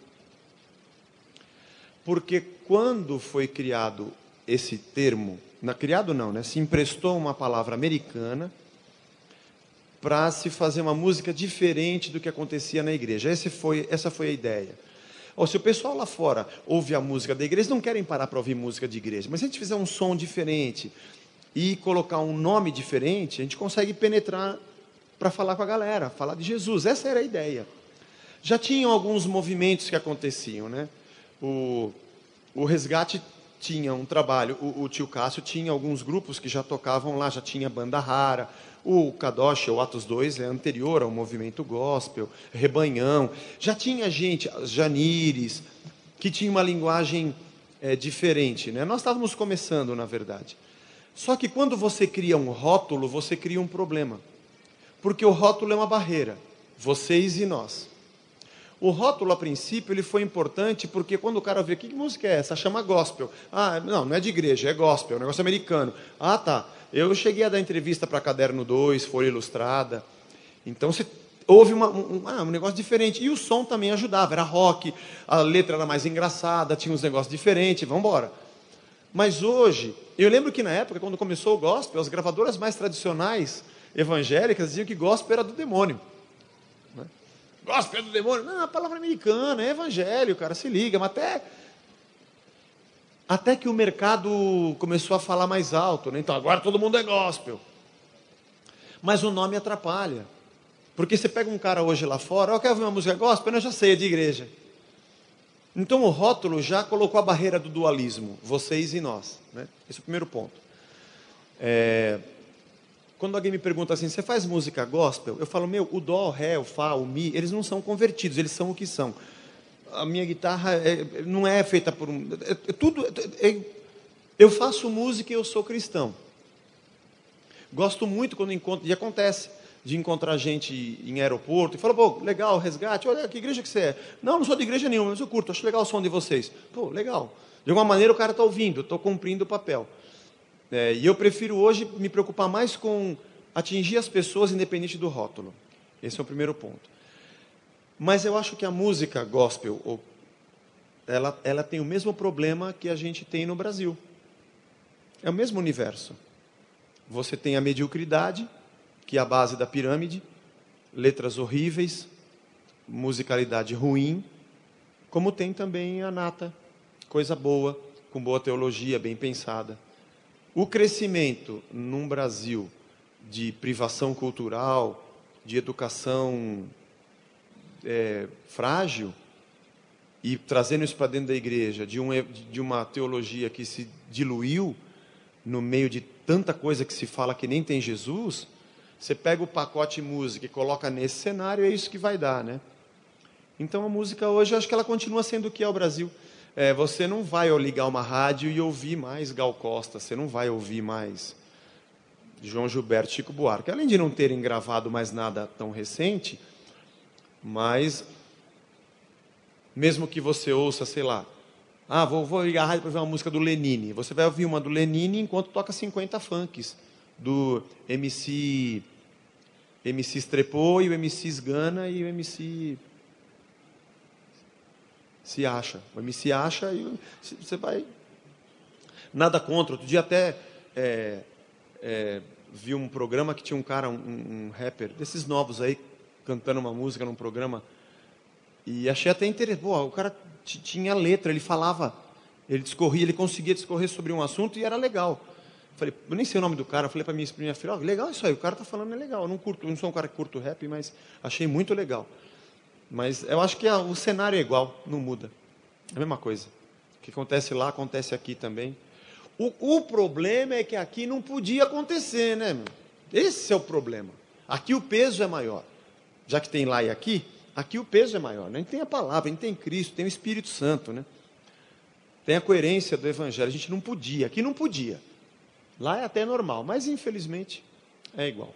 Porque quando foi criado esse termo... Na, criado não, né? Se emprestou uma palavra americana para se fazer uma música diferente do que acontecia na igreja. Esse foi, essa foi a ideia. Ou se o pessoal lá fora ouve a música da igreja, eles não querem parar para ouvir música de igreja. Mas se a gente fizer um som diferente e colocar um nome diferente, a gente consegue penetrar para falar com a galera, falar de Jesus. Essa era a ideia. Já tinham alguns movimentos que aconteciam, né? O, o resgate tinha um trabalho, o, o tio Cássio tinha alguns grupos que já tocavam lá, já tinha Banda Rara, o Kadosh, o Atos dois, é anterior ao movimento gospel, Rebanhão, já tinha gente, Janires, que tinha uma linguagem é, diferente, né? Nós estávamos começando, na verdade. Só que quando você cria um rótulo, você cria um problema. Porque o rótulo é uma barreira, vocês e nós. O rótulo, a princípio, ele foi importante porque quando o cara vê, que música é essa? Chama gospel. Ah, não, não é de igreja, é gospel, é um negócio americano. Ah, tá. Eu cheguei a dar entrevista para Caderno dois, Folha Ilustrada. Então, você, houve uma, um, ah, um negócio diferente. E o som também ajudava, era rock, a letra era mais engraçada, tinha uns negócios diferentes, vamos embora. Mas hoje, eu lembro que na época, quando começou o gospel, as gravadoras mais tradicionais, evangélicas, diziam que gospel era do demônio. Gospel é do demônio? Não, a palavra americana, é evangelho, cara, se liga. Mas até, até que o mercado começou a falar mais alto, né? Então agora todo mundo é gospel. Mas o nome atrapalha. Porque você pega um cara hoje lá fora, eu quero ouvir uma música gospel, eu já sei, é de igreja. Então o rótulo já colocou a barreira do dualismo, vocês e nós, né? Esse é o primeiro ponto. É... Quando alguém me pergunta assim, você faz música gospel? Eu falo, meu, o dó, o ré, o fá, o mi, eles não são convertidos, eles são o que são. A minha guitarra é, não é feita por um... É, é tudo... É, é, eu faço música e eu sou cristão. Gosto muito quando encontro... E acontece de encontrar gente em aeroporto e falar, pô, legal, resgate, olha, que igreja que você é? Não, não sou de igreja nenhuma, mas eu curto, acho legal o som de vocês. Pô, legal. De alguma maneira o cara está ouvindo, eu estou cumprindo o papel. É, e eu prefiro hoje me preocupar mais com atingir as pessoas independente do rótulo. Esse é o primeiro ponto. Mas eu acho que a música gospel, ela, ela tem o mesmo problema que a gente tem no Brasil. É o mesmo universo. Você tem a mediocridade, que é a base da pirâmide, letras horríveis, musicalidade ruim, como tem também a nata, coisa boa, com boa teologia, bem pensada. O crescimento num Brasil de privação cultural, de educação é, frágil, e trazendo isso para dentro da igreja, de, um, de uma teologia que se diluiu no meio de tanta coisa que se fala que nem tem Jesus, você pega o pacote música e coloca nesse cenário, é isso que vai dar, né? Então a música hoje, eu acho que ela continua sendo o que é o Brasil. É, você não vai ligar uma rádio e ouvir mais Gal Costa, você não vai ouvir mais João Gilberto, Chico Buarque. Além de não terem gravado mais nada tão recente, mas mesmo que você ouça, sei lá, ah, vou, vou ligar a rádio para ver uma música do Lenine. Você vai ouvir uma do Lenine enquanto toca cinquenta funks, do M C, M C Strepô e o M C Sgana e o M C... se acha, o M C acha e você vai... Nada contra. Outro dia até é, é, vi um programa que tinha um cara, um, um rapper, desses novos aí, cantando uma música num programa, e achei até interessante. Pô, o cara tinha letra, ele falava, ele discorria, ele conseguia discorrer sobre um assunto e era legal. Falei, eu nem sei o nome do cara, falei para minha, minha filha, oh, legal isso aí, o cara tá falando, é legal. Eu não curto, eu não sou um cara que curto rap, mas achei muito legal. Mas eu acho que a, o cenário é igual, não muda. É a mesma coisa. O que acontece lá, acontece aqui também. O, o problema é que aqui não podia acontecer, né? Meu? Esse é o problema. Aqui o peso é maior. Já que tem lá e aqui, aqui o peso é maior. Né? A gente tem a palavra, a gente tem Cristo, tem o Espírito Santo, né? Tem a coerência do Evangelho. A gente não podia, aqui não podia. Lá é até normal, mas infelizmente é igual.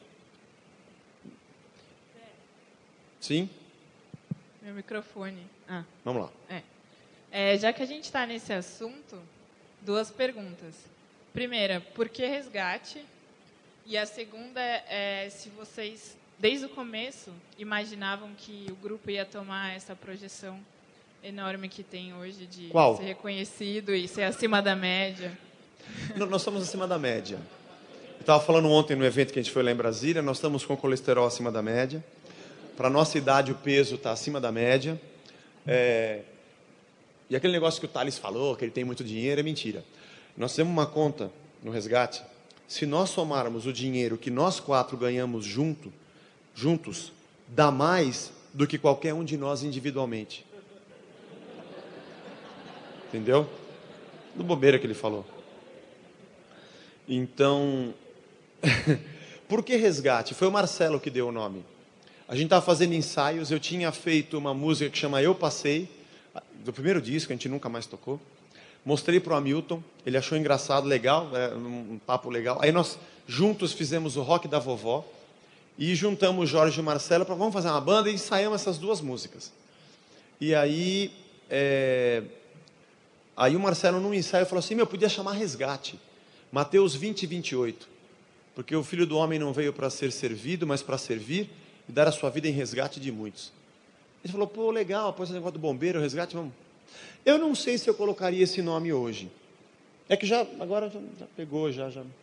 Sim? Meu microfone. Ah. Vamos lá. É. É, já que a gente está nesse assunto, duas perguntas. Primeira, por que resgate? E a segunda é, é se vocês, desde o começo, imaginavam que o grupo ia tomar essa projeção enorme que tem hoje de Qual? ser reconhecido e ser acima da média. Não, nós estamos acima da média. Eu estava falando ontem no evento que a gente foi lá em Brasília, nós estamos com colesterol acima da média. Para a nossa idade, o peso está acima da média. É... E aquele negócio que o Thales falou, que ele tem muito dinheiro, é mentira. Nós temos uma conta no resgate. Se nós somarmos o dinheiro que nós quatro ganhamos junto, juntos, dá mais do que qualquer um de nós individualmente. Entendeu? Do bobeira que ele falou. Então, por que resgate? Foi o Marcelo que deu o nome. A gente estava fazendo ensaios, eu tinha feito uma música que chama Eu Passei, do primeiro disco, a gente nunca mais tocou. Mostrei para o Hamilton, ele achou engraçado, legal, é, um, um papo legal. Aí nós juntos fizemos o Rock da Vovó e juntamos o Jorge e o Marcelo para vamos fazer uma banda e ensaiamos essas duas músicas. E aí, é, aí o Marcelo num ensaio falou assim, meu, podia chamar Resgate. Mateus vinte, vinte e oito. Porque o Filho do Homem não veio para ser servido, mas para servir e dar a sua vida em resgate de muitos. Ele falou, pô, legal, pôs esse negócio do bombeiro, resgate, vamos. Eu não sei se eu colocaria esse nome hoje. É que já, agora já, já pegou, já, já.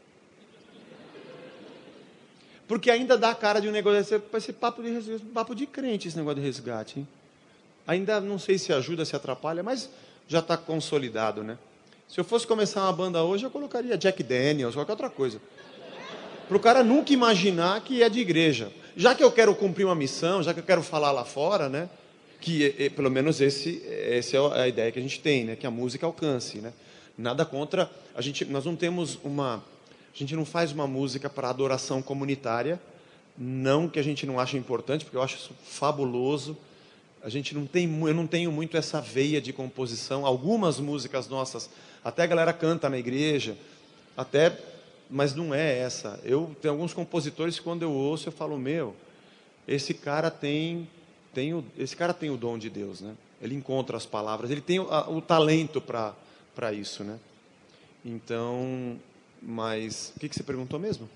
Porque ainda dá a cara de um negócio, vai ser papo de, papo de crente esse negócio de resgate, hein? Ainda não sei se ajuda, se atrapalha, mas já está consolidado, né? Se eu fosse começar uma banda hoje, eu colocaria Jack Daniels, qualquer outra coisa. Para o cara nunca imaginar que é de igreja. Já que eu quero cumprir uma missão, já que eu quero falar lá fora, né? Que é, é, pelo menos esse, essa é a ideia que a gente tem, né? Que a música alcance, né? Nada contra. A gente, nós não temos uma, a gente não faz uma música para adoração comunitária, não que a gente não ache importante, porque eu acho isso fabuloso. A gente não tem, eu não tenho muito essa veia de composição. Algumas músicas nossas, até a galera canta na igreja, até, mas não é essa. Eu tenho alguns compositores que quando eu ouço eu falo, meu, esse cara tem, tem o, esse cara tem o dom de Deus, né? Ele encontra as palavras, ele tem o, a, o talento para para isso, né? Então, mas o que, que você perguntou mesmo?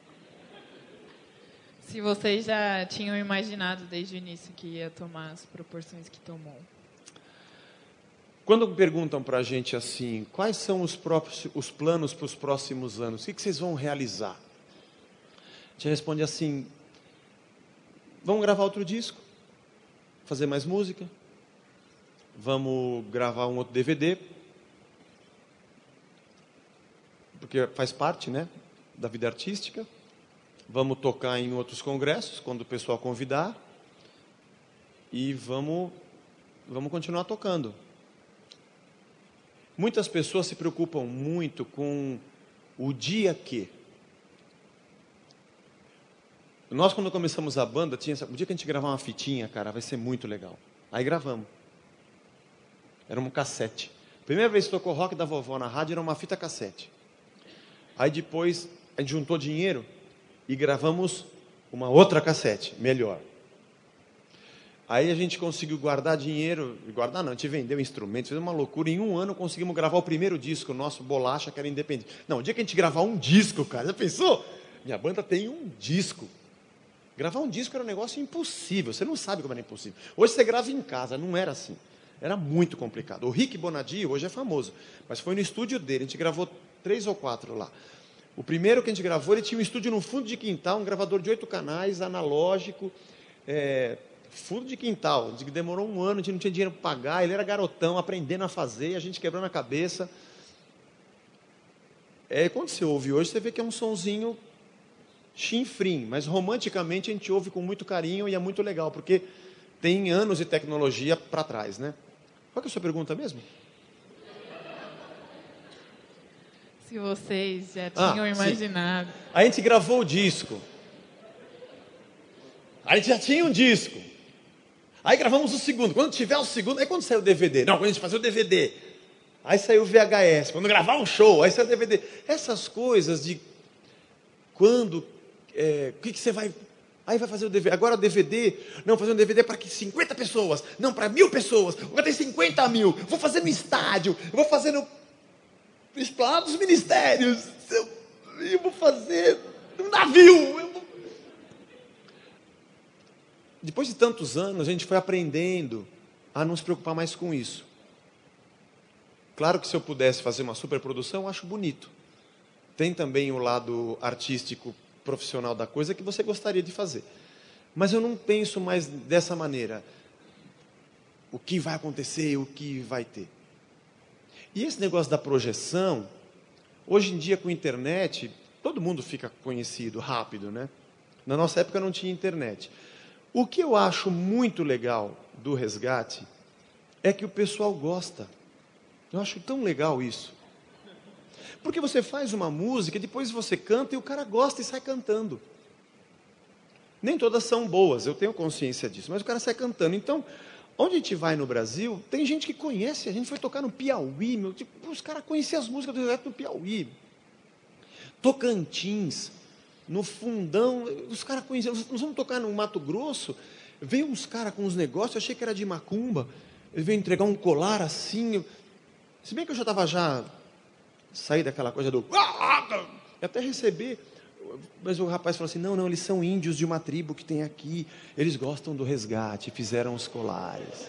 Se vocês já tinham imaginado desde o início que ia tomar as proporções que tomou. Quando perguntam para a gente assim, quais são os, próprios, os planos para os próximos anos? O que, que vocês vão realizar? A gente responde assim, vamos gravar outro disco, fazer mais música, vamos gravar um outro D V D, porque faz parte, né, da vida artística. Vamos tocar em outros congressos, quando o pessoal convidar. E vamos, vamos continuar tocando. Muitas pessoas se preocupam muito com o dia que. Nós, quando começamos a banda, tinha o dia que a gente gravar uma fitinha, cara, vai ser muito legal. Aí gravamos. Era um cassete. Primeira vez que tocou Rock da Vovó na rádio, era uma fita cassete. Aí depois, a gente juntou dinheiro e gravamos uma outra cassete, melhor. Aí a gente conseguiu guardar dinheiro, guardar não, a gente vendeu instrumentos, fez uma loucura. Em um ano conseguimos gravar o primeiro disco, nosso Bolacha, que era independente. Não, o dia que a gente gravar um disco, cara, já pensou? Minha banda tem um disco. Gravar um disco era um negócio impossível, você não sabe como era impossível. Hoje você grava em casa, não era assim. Era muito complicado. O Rick Bonadio hoje é famoso, mas foi no estúdio dele, a gente gravou três ou quatro lá. O primeiro que a gente gravou, ele tinha um estúdio no fundo de quintal, um gravador de oito canais, analógico, é, fundo de quintal. Demorou um ano, a gente não tinha dinheiro para pagar, ele era garotão, aprendendo a fazer, a gente quebrando a cabeça. É, quando você ouve hoje, você vê que é um sonzinho chinfrim, mas romanticamente a gente ouve com muito carinho e é muito legal, porque tem anos de tecnologia para trás, né? Qual que é a sua pergunta mesmo? Se vocês já tinham ah, imaginado. Sim. A gente gravou o disco. A gente já tinha um disco. Aí gravamos o segundo. Quando tiver o segundo, aí quando saiu o D V D. Não, quando a gente fazia o D V D. Aí saiu o V H S. Quando gravar um show, aí saiu o D V D. Essas coisas de quando, é, o que, que você vai... Aí vai fazer o D V D. Agora o D V D, não, fazer um D V D para cinquenta pessoas. Não, para mil pessoas. Vou ter cinquenta mil. Vou fazer no estádio. Vou fazer no... Esplanada dos ministérios, eu, eu vou fazer um navio. Eu vou... Depois de tantos anos, a gente foi aprendendo a não se preocupar mais com isso. Claro que se eu pudesse fazer uma superprodução, eu acho bonito. Tem também o lado artístico, profissional da coisa que você gostaria de fazer. Mas eu não penso mais dessa maneira. O que vai acontecer, o que vai ter. E esse negócio da projeção, hoje em dia com a internet, todo mundo fica conhecido rápido, né? Na nossa época não tinha internet. O que eu acho muito legal do resgate é que o pessoal gosta. Eu acho tão legal isso. Porque você faz uma música, depois você canta e o cara gosta e sai cantando. Nem todas são boas, eu tenho consciência disso, mas o cara sai cantando. Então, onde a gente vai no Brasil, tem gente que conhece, a gente foi tocar no Piauí, meu, tipo, os caras conheciam as músicas do Resgate no Piauí. Tocantins, no Fundão, os caras conheciam. Nós vamos tocar no Mato Grosso, veio uns caras com uns negócios, eu achei que era de macumba, ele veio entregar um colar assim, eu... se bem que eu já estava já, saí daquela coisa do... até receber, mas o rapaz falou assim, não, não, eles são índios de uma tribo que tem aqui, eles gostam do resgate, fizeram os colares.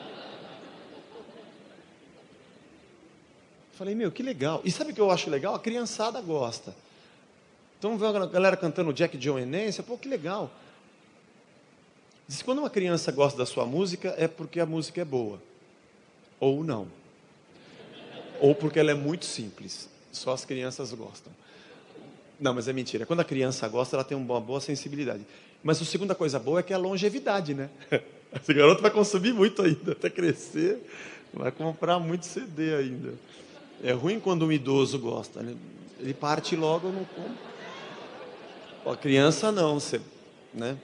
Falei, meu, que legal. E sabe o que eu acho legal? A criançada gosta. Então, vê a galera cantando Jack Joe and Nancy, pô, que legal. Diz que quando uma criança gosta da sua música, é porque a música é boa. Ou não. Ou porque ela é muito simples. Só as crianças gostam. Não, mas é mentira. Quando a criança gosta, ela tem uma boa sensibilidade. Mas a segunda coisa boa é que é a longevidade, né? Esse garoto vai consumir muito ainda, até crescer. Vai comprar muito C D ainda. É ruim quando um idoso gosta, né? Ele parte logo, não compra. A criança não, você, né?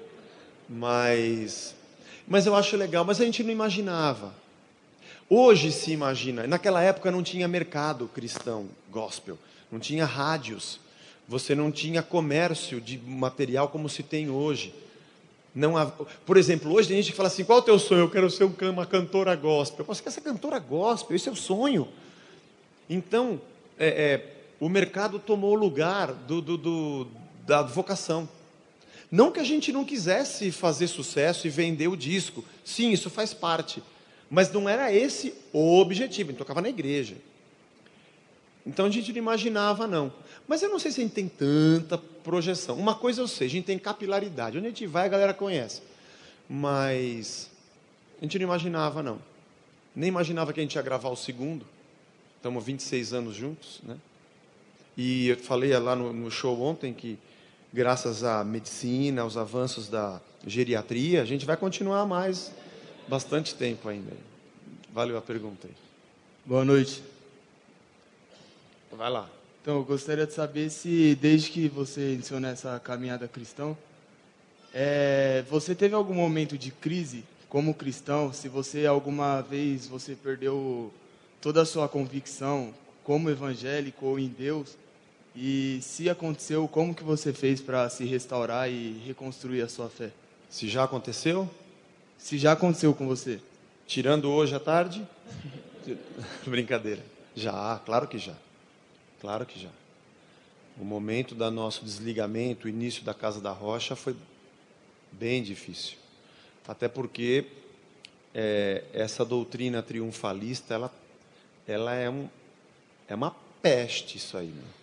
Mas, mas eu acho legal, mas a gente não imaginava. Hoje se imagina, naquela época não tinha mercado cristão, gospel, não tinha rádios, você não tinha comércio de material como se tem hoje. Não há, por exemplo, hoje tem gente que fala assim, qual é o teu sonho? Eu quero ser uma cantora gospel. Você quer ser cantora gospel? Esse é o sonho. Então, é, é, o mercado tomou o lugar do, do, do, da vocação. Não que a gente não quisesse fazer sucesso e vender o disco. Sim, isso faz parte. Mas não era esse o objetivo. A gente tocava na igreja. Então a gente não imaginava, não. Mas eu não sei se a gente tem tanta projeção. Uma coisa eu sei, a gente tem capilaridade. Onde a gente vai, a galera conhece. Mas a gente não imaginava, não. Nem imaginava que a gente ia gravar o segundo. Estamos vinte e seis anos juntos, né? E eu falei lá no, no show ontem que, graças à medicina, aos avanços da geriatria, a gente vai continuar mais bastante tempo ainda. Valeu a pergunta aí. Boa noite. Vai lá. Então, eu gostaria de saber se, desde que você iniciou nessa caminhada cristã, é, você teve algum momento de crise como cristão? Se você, alguma vez, você perdeu toda a sua convicção como evangélico ou em Deus, e se aconteceu, como que você fez para se restaurar e reconstruir a sua fé? Se já aconteceu? Se já aconteceu com você. Tirando hoje à tarde? Brincadeira. Já, claro que já. Claro que já. O momento do nosso desligamento, o início da Casa da Rocha foi bem difícil. Até porque é, essa doutrina triunfalista, ela, ela é, um, é uma peste isso aí, meu.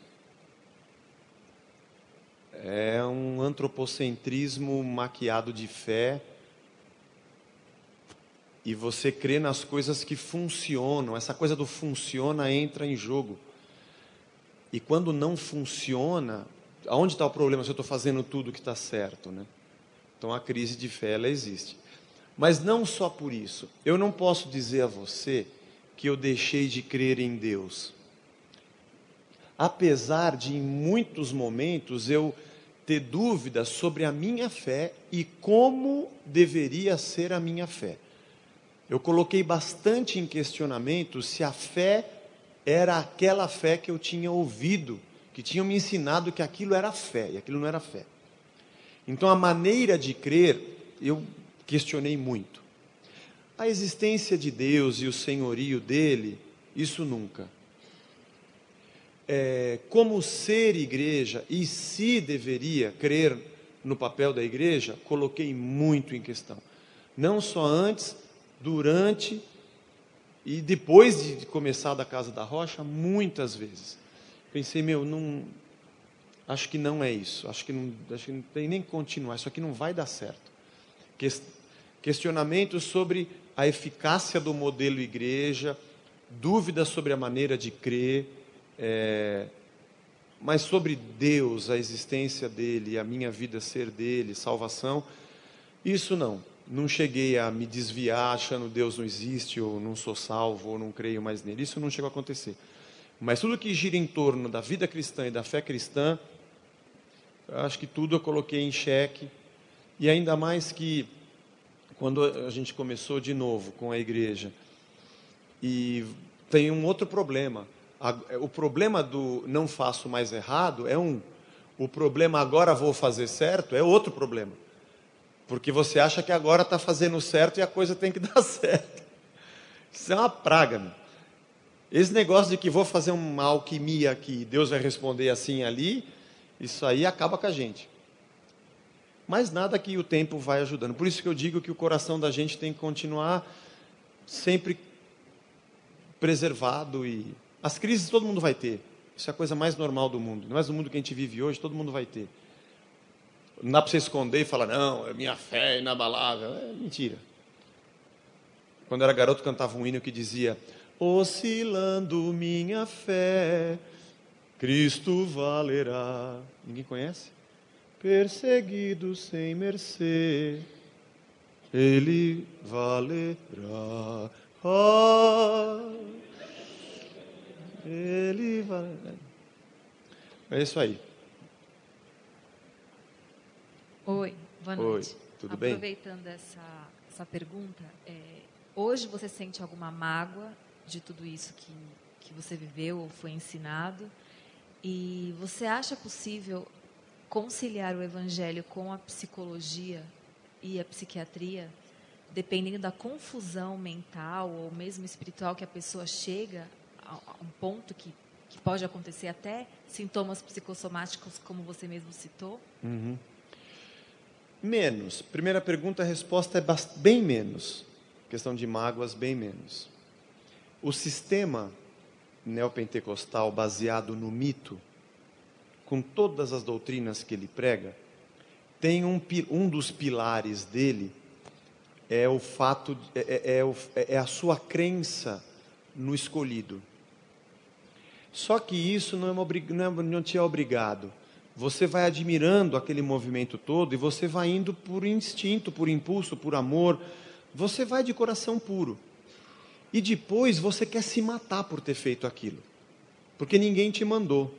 É um antropocentrismo maquiado de fé. E você crê nas coisas que funcionam. Essa coisa do funciona entra em jogo. E quando não funciona, aonde está o problema se eu estou fazendo tudo que está certo, né? Então a crise de fé, ela existe. Mas não só por isso. Eu não posso dizer a você que eu deixei de crer em Deus. Apesar de, em muitos momentos, eu ter dúvidas sobre a minha fé e como deveria ser a minha fé. Eu coloquei bastante em questionamento se a fé era aquela fé que eu tinha ouvido, que tinham me ensinado que aquilo era fé, e aquilo não era fé. Então a maneira de crer, eu questionei muito. A existência de Deus e o senhorio dele, isso nunca. É, como ser igreja, e se deveria crer no papel da igreja, coloquei muito em questão. Não só antes, durante e depois de começar da Casa da Rocha, muitas vezes. Pensei, meu, não, acho que não é isso. Acho que não, acho que não tem nem que continuar. Isso aqui não vai dar certo. Questionamentos sobre a eficácia do modelo igreja, dúvidas sobre a maneira de crer, é, mas sobre Deus, a existência dele, a minha vida ser dele, salvação, isso não. Não cheguei a me desviar achando Deus não existe, ou não sou salvo, ou não creio mais nele. Isso não chegou a acontecer. Mas tudo que gira em torno da vida cristã e da fé cristã, eu acho que tudo eu coloquei em xeque. E ainda mais que, quando a gente começou de novo com a igreja, e tem um outro problema. O problema do não faço mais errado é um. O problema agora vou fazer certo é outro problema. Porque você acha que agora está fazendo certo e a coisa tem que dar certo. Isso é uma praga, meu. Esse negócio de que vou fazer uma alquimia aqui, Deus vai responder assim ali, isso aí acaba com a gente. Mas nada que o tempo vai ajudando. Por isso que eu digo que o coração da gente tem que continuar sempre preservado. E as crises todo mundo vai ter. Isso é a coisa mais normal do mundo. Não é do mundo que a gente vive hoje, todo mundo vai ter. Não dá para você esconder e falar, não, a minha fé é inabalável. É mentira. Quando eu era garoto, cantava um hino que dizia, oscilando minha fé, Cristo valerá. Ninguém conhece? Perseguido sem mercê, Ele valerá. Oh, Ele valerá. É isso aí. Oi, boa noite. Oi, tudo bem? Aproveitando essa, essa pergunta, é, hoje você sente alguma mágoa de tudo isso que, que você viveu ou foi ensinado? E você acha possível conciliar o evangelho com a psicologia e a psiquiatria, dependendo da confusão mental ou mesmo espiritual que a pessoa chega a, a um ponto que, que pode acontecer até sintomas psicossomáticos, como você mesmo citou? Uhum. Menos. Primeira pergunta, a resposta é bem menos. Questão de mágoas, bem menos. O sistema neopentecostal baseado no mito, com todas as doutrinas que ele prega, tem um, um dos pilares dele é o fato é, é, é a sua crença no escolhido. Só que isso não, é uma, não, é, não te é obrigado. Você vai admirando aquele movimento todo e você vai indo por instinto, por impulso, por amor. Você vai de coração puro. E depois você quer se matar por ter feito aquilo. Porque ninguém te mandou.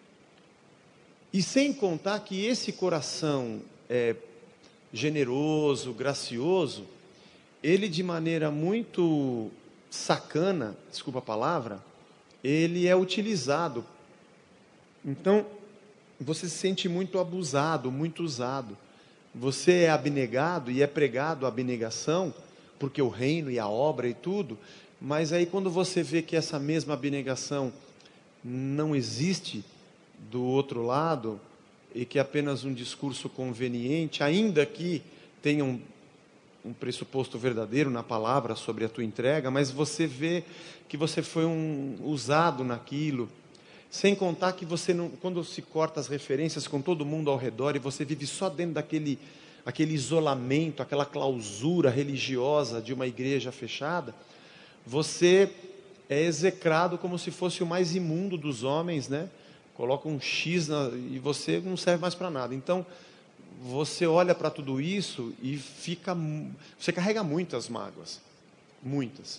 E sem contar que esse coração é, generoso, gracioso, ele de maneira muito sacana, desculpa a palavra, ele é utilizado. Então, você se sente muito abusado, muito usado. Você é abnegado e é pregado a abnegação, porque o reino e a obra e tudo, mas aí quando você vê que essa mesma abnegação não existe do outro lado, e que é apenas um discurso conveniente, ainda que tenha um, um pressuposto verdadeiro na palavra sobre a tua entrega, mas você vê que você foi um, usado naquilo, sem contar que você não, quando se corta as referências com todo mundo ao redor e você vive só dentro daquele aquele isolamento, aquela clausura religiosa de uma igreja fechada, você é execrado como se fosse o mais imundo dos homens, né? Coloca um X na, e você não serve mais para nada. Então, você olha para tudo isso e fica, você carrega muitas mágoas, muitas.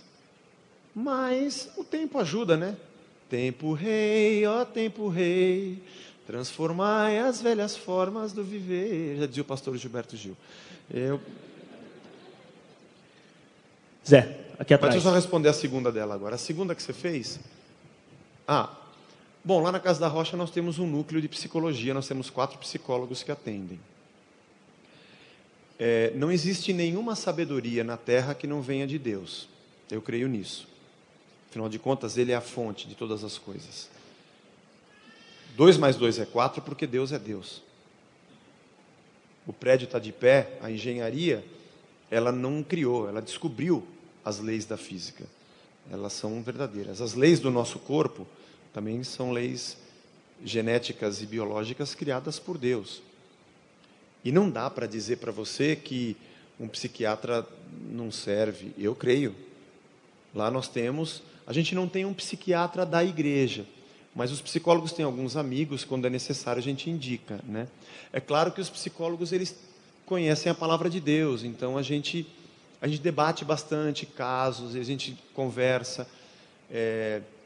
Mas o tempo ajuda, né? Tempo rei, ó tempo rei, transformai as velhas formas do viver. Já dizia o pastor Gilberto Gil. Eu... Zé, aqui atrás. Mas deixa eu só responder a segunda dela agora. A segunda que você fez... Ah, bom, lá na Casa da Rocha nós temos um núcleo de psicologia, nós temos quatro psicólogos que atendem. É, não existe nenhuma sabedoria na Terra que não venha de Deus. Eu creio nisso. Afinal de contas, Ele é a fonte de todas as coisas. Dois mais dois é quatro, porque Deus é Deus. O prédio está de pé, a engenharia, ela não criou, ela descobriu as leis da física. Elas são verdadeiras. As leis do nosso corpo também são leis genéticas e biológicas criadas por Deus. E não dá para dizer para você que um psiquiatra não serve. Eu creio. Lá nós temos... A gente não tem um psiquiatra da igreja, mas os psicólogos têm alguns amigos, quando é necessário a gente indica, né? É claro que os psicólogos, eles conhecem a palavra de Deus, então a gente, a gente debate bastante casos, a gente conversa. É,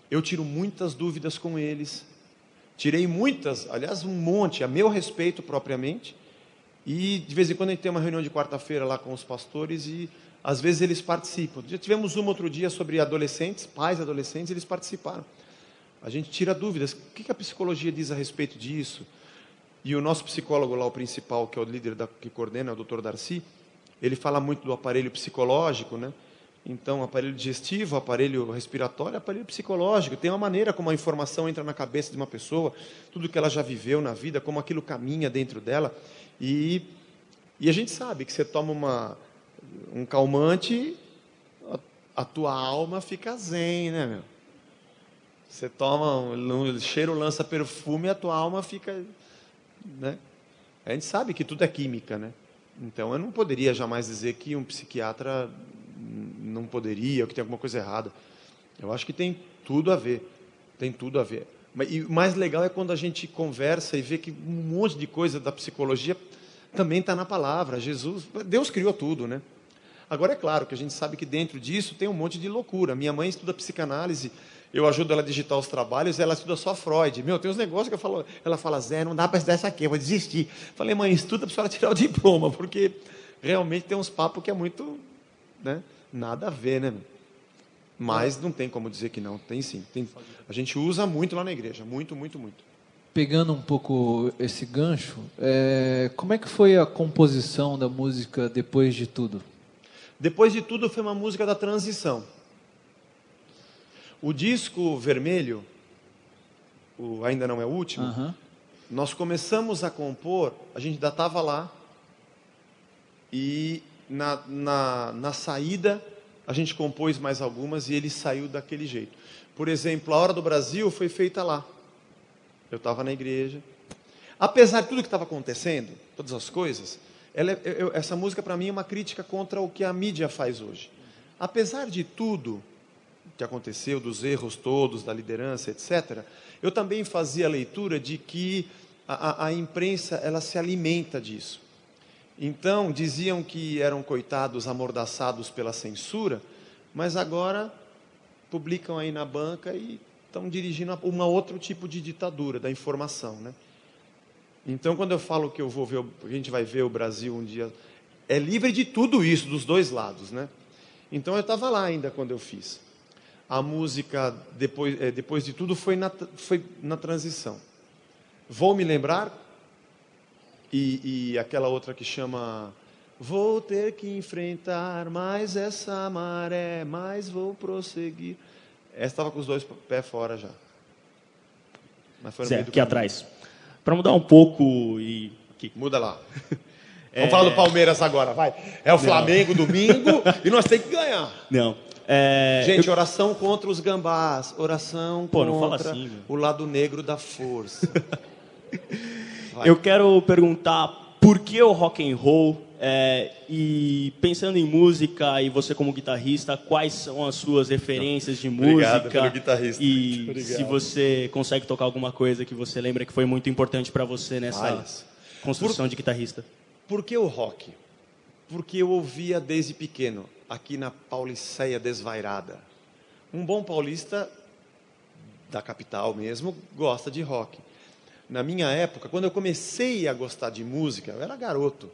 eu tiro muitas dúvidas com eles. Tirei muitas, aliás, um monte, a meu respeito propriamente. E, de vez em quando, a gente tem uma reunião de quarta-feira lá com os pastores e, às vezes, eles participam. Já tivemos uma outro dia sobre adolescentes, pais adolescentes, eles participaram. A gente tira dúvidas. O que a psicologia diz a respeito disso? E o nosso psicólogo lá, o principal, que é o líder da, que coordena, o doutor Darcy, ele fala muito do aparelho psicológico, né? Então, aparelho digestivo, aparelho respiratório, aparelho psicológico. Tem uma maneira como a informação entra na cabeça de uma pessoa, tudo que ela já viveu na vida, como aquilo caminha dentro dela. E, e a gente sabe que você toma uma, um calmante, a, a tua alma fica zen, né, meu? Você toma um, um cheiro, lança perfume, a tua alma fica... Né? A gente sabe que tudo é química, né? Então, eu não poderia jamais dizer que um psiquiatra não poderia, ou que tem alguma coisa errada. Eu acho que tem tudo a ver. Tem tudo a ver. E o mais legal é quando a gente conversa e vê que um monte de coisa da psicologia também está na palavra. Jesus, Deus criou tudo, né? Agora, é claro que a gente sabe que dentro disso tem um monte de loucura. Minha mãe estuda psicanálise, eu ajudo ela a digitar os trabalhos, ela estuda só Freud. Meu, tem uns negócios que eu falo, ela fala, Zé, não dá para estudar isso aqui, eu vou desistir. Falei, mãe, estuda para a senhora tirar o diploma, porque realmente tem uns papos que é muito, né, nada a ver, né? Mas não tem como dizer que não, tem sim. Tem, a gente usa muito lá na igreja, muito, muito, muito. Pegando um pouco esse gancho, é, como é que foi a composição da música Depois de Tudo? Depois de Tudo foi uma música da transição. O disco vermelho, o Ainda Não É o Último, uhum. Nós começamos a compor, a gente ainda estava lá, e na, na, na saída a gente compôs mais algumas e ele saiu daquele jeito. Por exemplo, A Hora do Brasil foi feita lá. Eu estava na igreja. Apesar de tudo que estava acontecendo, todas as coisas, ela é, eu, essa música para mim é uma crítica contra o que a mídia faz hoje. Apesar de tudo que aconteceu, dos erros todos, da liderança, etcétera, eu também fazia a leitura de que a, a, a imprensa ela se alimenta disso. Então, diziam que eram coitados amordaçados pela censura, mas agora publicam aí na banca e estão dirigindo um outro tipo de ditadura da informação, né? Então, quando eu falo que eu vou ver, a gente vai ver o Brasil um dia, é livre de tudo isso, dos dois lados, né? Então, eu estava lá ainda quando eu fiz. A música, depois, é, depois de tudo, foi na, foi na transição. Vou me lembrar... E, e aquela outra que chama Vou ter que enfrentar mais essa maré, mas vou prosseguir. Essa estava com os dois pés fora já. Mas foi no Zé, meio do aqui caminho. atrás. Para mudar um pouco e... Aqui. Muda lá. É... Vamos falar do Palmeiras agora, vai. É o Flamengo Não. domingo e nós temos que ganhar. Não. É... Gente, eu... oração contra os gambás. Oração Pô, contra não fala assim, o lado negro da força. Eu quero perguntar por que o rock and roll, é, e pensando em música e você como guitarrista, quais são as suas referências de música? Obrigado pelo guitarrista. E Obrigado. Se você consegue tocar alguma coisa que você lembra que foi muito importante para você nessa Várias. construção por, de guitarrista. Por que o rock? Porque eu ouvia desde pequeno, aqui na Pauliceia Desvairada. Um bom paulista, da capital mesmo, gosta de rock. Na minha época, quando eu comecei a gostar de música, eu era garoto.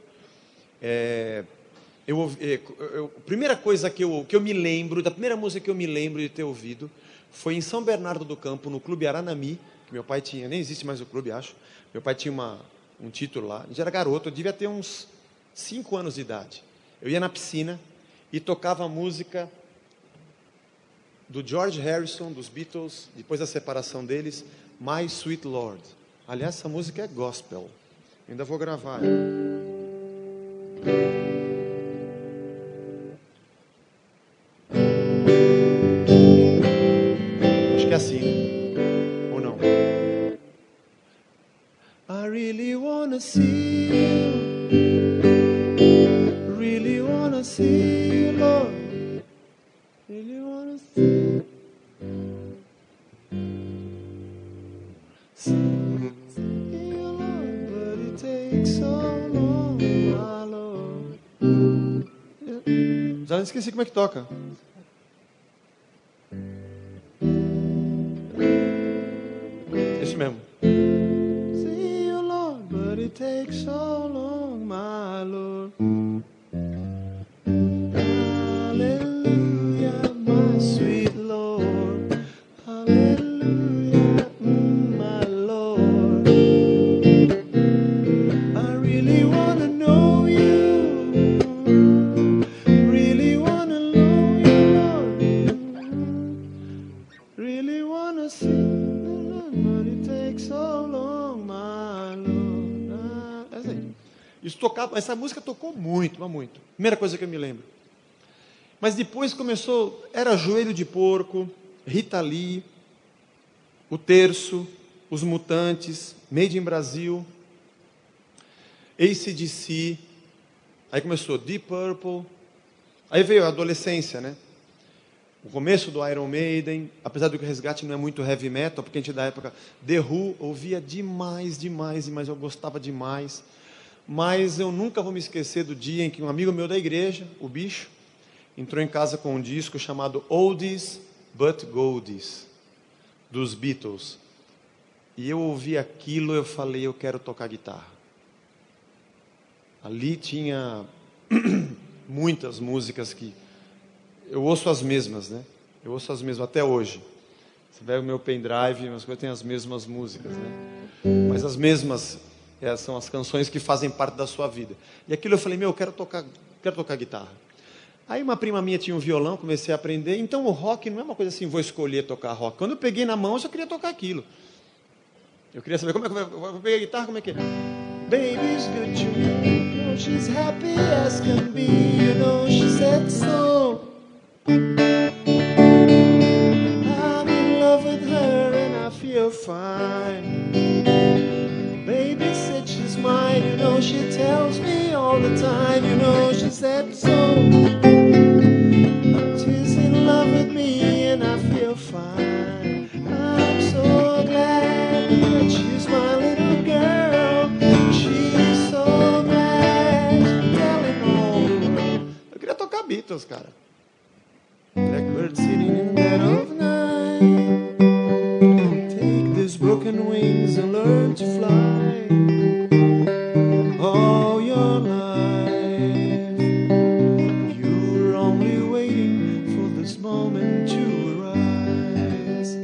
É, eu, eu, a primeira coisa que eu, que eu me lembro, da primeira música que eu me lembro de ter ouvido, foi em São Bernardo do Campo, no Clube Aranami, que meu pai tinha, nem existe mais o clube, acho. Meu pai tinha uma, um título lá. A gente era garoto, eu devia ter uns cinco anos de idade. Eu ia na piscina e tocava a música do George Harrison, dos Beatles, depois da separação deles, My Sweet Lord. Aliás, essa música é gospel. Eu ainda vou gravar. Acho que é assim, né? Ou não? I really wanna see you. Really wanna see you, Lord. Really wanna see you. Já esqueci como é que toca. mesmo. See you, Lord, but it takes so long, my Lord. Hallelujah, my sweet Lord. Hallelujah, my Lord. I really want to know you. Really want to know you, Lord. Really want to see, but it takes so long, my Lord. Ah, essa aí. Isso tocava, essa música tocou muito, mas muito. Primeira coisa que eu me lembro. Mas depois começou, era Joelho de Porco, Rita Lee, O Terço, Os Mutantes, Made in Brasil, A C D C, aí começou Deep Purple, aí veio a adolescência, né? O começo do Iron Maiden, apesar do que o Resgate não é muito heavy metal, porque a gente da época, The Who, ouvia demais, demais, demais, eu gostava demais, mas eu nunca vou me esquecer do dia em que um amigo meu da igreja, o Bicho, entrou em casa com um disco chamado Oldies But Goldies, dos Beatles, e eu ouvi aquilo, eu falei, eu quero tocar guitarra. Ali tinha muitas músicas que eu ouço as mesmas, né? Eu ouço as mesmas até hoje. Você pega o meu pendrive, mas eu tenho as mesmas músicas, né? Mas as mesmas é, são as canções que fazem parte da sua vida. E aquilo eu falei, meu, eu quero tocar, quero tocar guitarra. Aí uma prima minha tinha um violão, comecei a aprender. Então o rock não é uma coisa assim, vou escolher tocar rock. Quando eu peguei na mão, eu só queria tocar aquilo. Eu queria saber como é que eu vou pegar a guitarra, como é que é? Baby's good to me, you know she's happy as can be, you know she said so. I'm in love with her and I feel fine. Baby said she's mine, you know she tells me all the time, you know she said so. She's in love with me and I feel fine. I'm so glad that she's my little girl. She's so glad she's telling all the world. Eu queria tocar Beatles, cara. Blackbird sitting in the dead of night. Take these broken wings and learn to fly. All your life, you were only waiting for this moment to arise.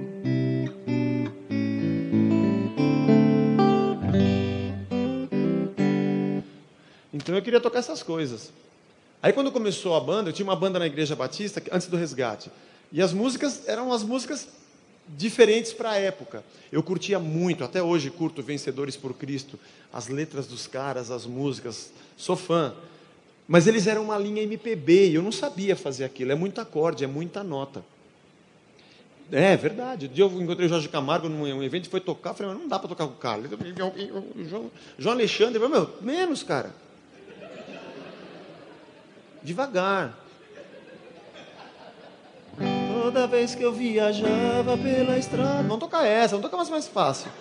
Então eu queria tocar essas coisas. Aí quando começou a banda, eu tinha uma banda na Igreja Batista, antes do Resgate. E as músicas eram as músicas diferentes para a época. Eu curtia muito, até hoje curto Vencedores por Cristo, as letras dos caras, as músicas, sou fã. Mas eles eram uma linha M P B, e eu não sabia fazer aquilo, é muito acorde, é muita nota. É verdade, um dia eu encontrei o Jorge Camargo num evento e foi tocar, eu falei, mas não dá para tocar com o cara. O João, João Alexandre, eu falei, meu, menos, cara. Devagar. Toda vez que eu viajava pela estrada. Vamos tocar essa, vamos tocar mais mais fácil.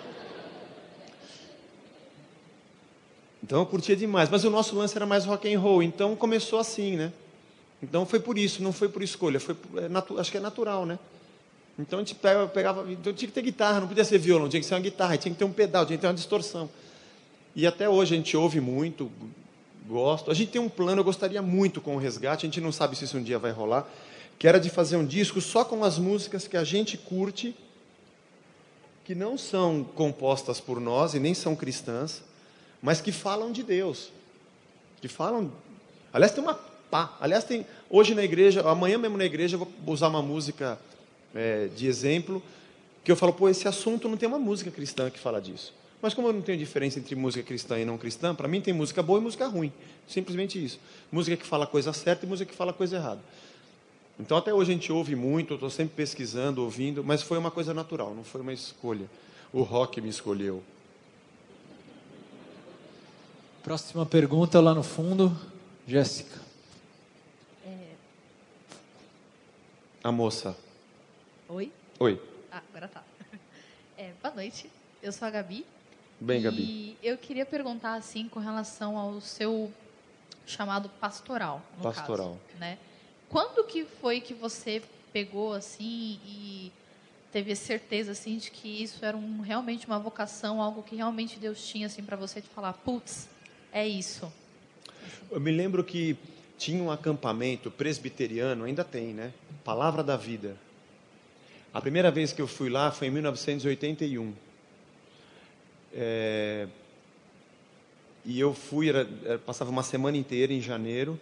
Então eu curtia demais, mas o nosso lance era mais rock and roll, então começou assim, né? Então foi por isso, não foi por escolha, foi é, natu, acho que é natural, né? Então a gente pegava, pegava, então tinha que ter guitarra, não podia ser violão, tinha que ser uma guitarra, tinha que ter um pedal, tinha que ter uma distorção. E até hoje a gente ouve muito. Gosto. A gente tem um plano, eu gostaria muito com o Resgate, a gente não sabe se isso um dia vai rolar, que era de fazer um disco só com as músicas que a gente curte, que não são compostas por nós e nem são cristãs, mas que falam de Deus. Que falam... Aliás, tem uma pá. Aliás, tem... Hoje na igreja, amanhã mesmo na igreja, eu vou usar uma música é, de exemplo, que eu falo, pô, esse assunto não tem uma música cristã que fala disso. Mas como eu não tenho diferença entre música cristã e não cristã, para mim tem música boa e música ruim. Simplesmente isso. Música que fala a coisa certa e música que fala a coisa errada. Então até hoje a gente ouve muito, eu estou sempre pesquisando, ouvindo, mas foi uma coisa natural, não foi uma escolha. O rock me escolheu. Próxima pergunta lá no fundo, Jéssica. É... A moça. Oi? Oi. Ah, agora tá. É, boa noite, eu sou a Gabi. Bem, e Gabi. E eu queria perguntar, assim, com relação ao seu chamado pastoral, no Pastoral. caso, né? Quando que foi que você pegou, assim, e teve certeza assim de que isso era um, realmente uma vocação, algo que realmente Deus tinha assim para você de falar, putz, é isso? Eu me lembro que tinha um acampamento presbiteriano, ainda tem, né? Palavra da Vida. A primeira vez que eu fui lá foi em mil novecentos e oitenta e um. É... E eu fui, era, era, passava uma semana inteira em janeiro,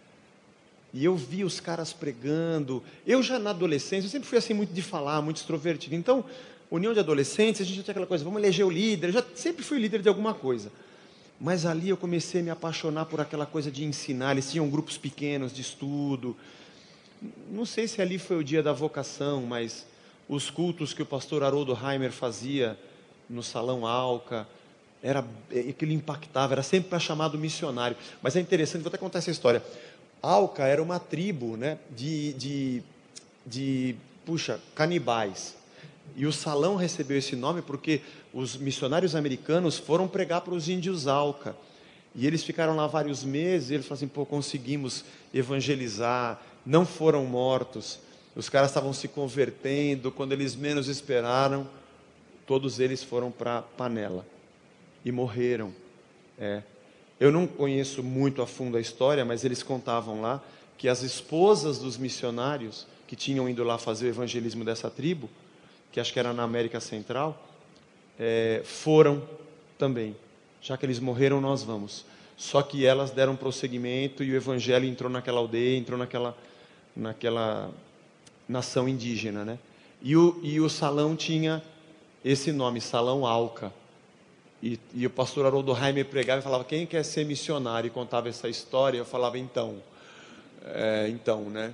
e eu vi os caras pregando. Eu já na adolescência, eu sempre fui assim muito de falar, muito extrovertido. Então, união de adolescentes, a gente já tinha aquela coisa, vamos eleger o líder. Eu já sempre fui líder de alguma coisa. Mas ali eu comecei a me apaixonar por aquela coisa de ensinar. Eles tinham grupos pequenos de estudo. Não sei se ali foi o dia da vocação, mas os cultos que o pastor Haroldo Heimer fazia no Salão Alca, era, aquilo impactava, era sempre para chamar do missionário. Mas é interessante, vou até contar essa história. Alca era uma tribo, né, de, de, de, puxa, canibais. E o salão recebeu esse nome porque os missionários americanos foram pregar para os índios Alca. E eles ficaram lá vários meses, e eles falaram assim, pô, conseguimos evangelizar, não foram mortos. Os caras estavam se convertendo, quando eles menos esperaram, todos eles foram para Panela. E morreram. É. Eu não conheço muito a fundo a história, mas eles contavam lá que as esposas dos missionários que tinham ido lá fazer o evangelismo dessa tribo, que acho que era na América Central, é, foram também. Já que eles morreram, nós vamos. Só que elas deram prosseguimento e o evangelho entrou naquela aldeia, entrou naquela, naquela nação indígena, né? E o, e o salão tinha esse nome, Salão Alca. E, e o pastor Haroldo Heimer pregava e falava, quem quer ser missionário? E contava essa história, eu falava, então, é, então, né?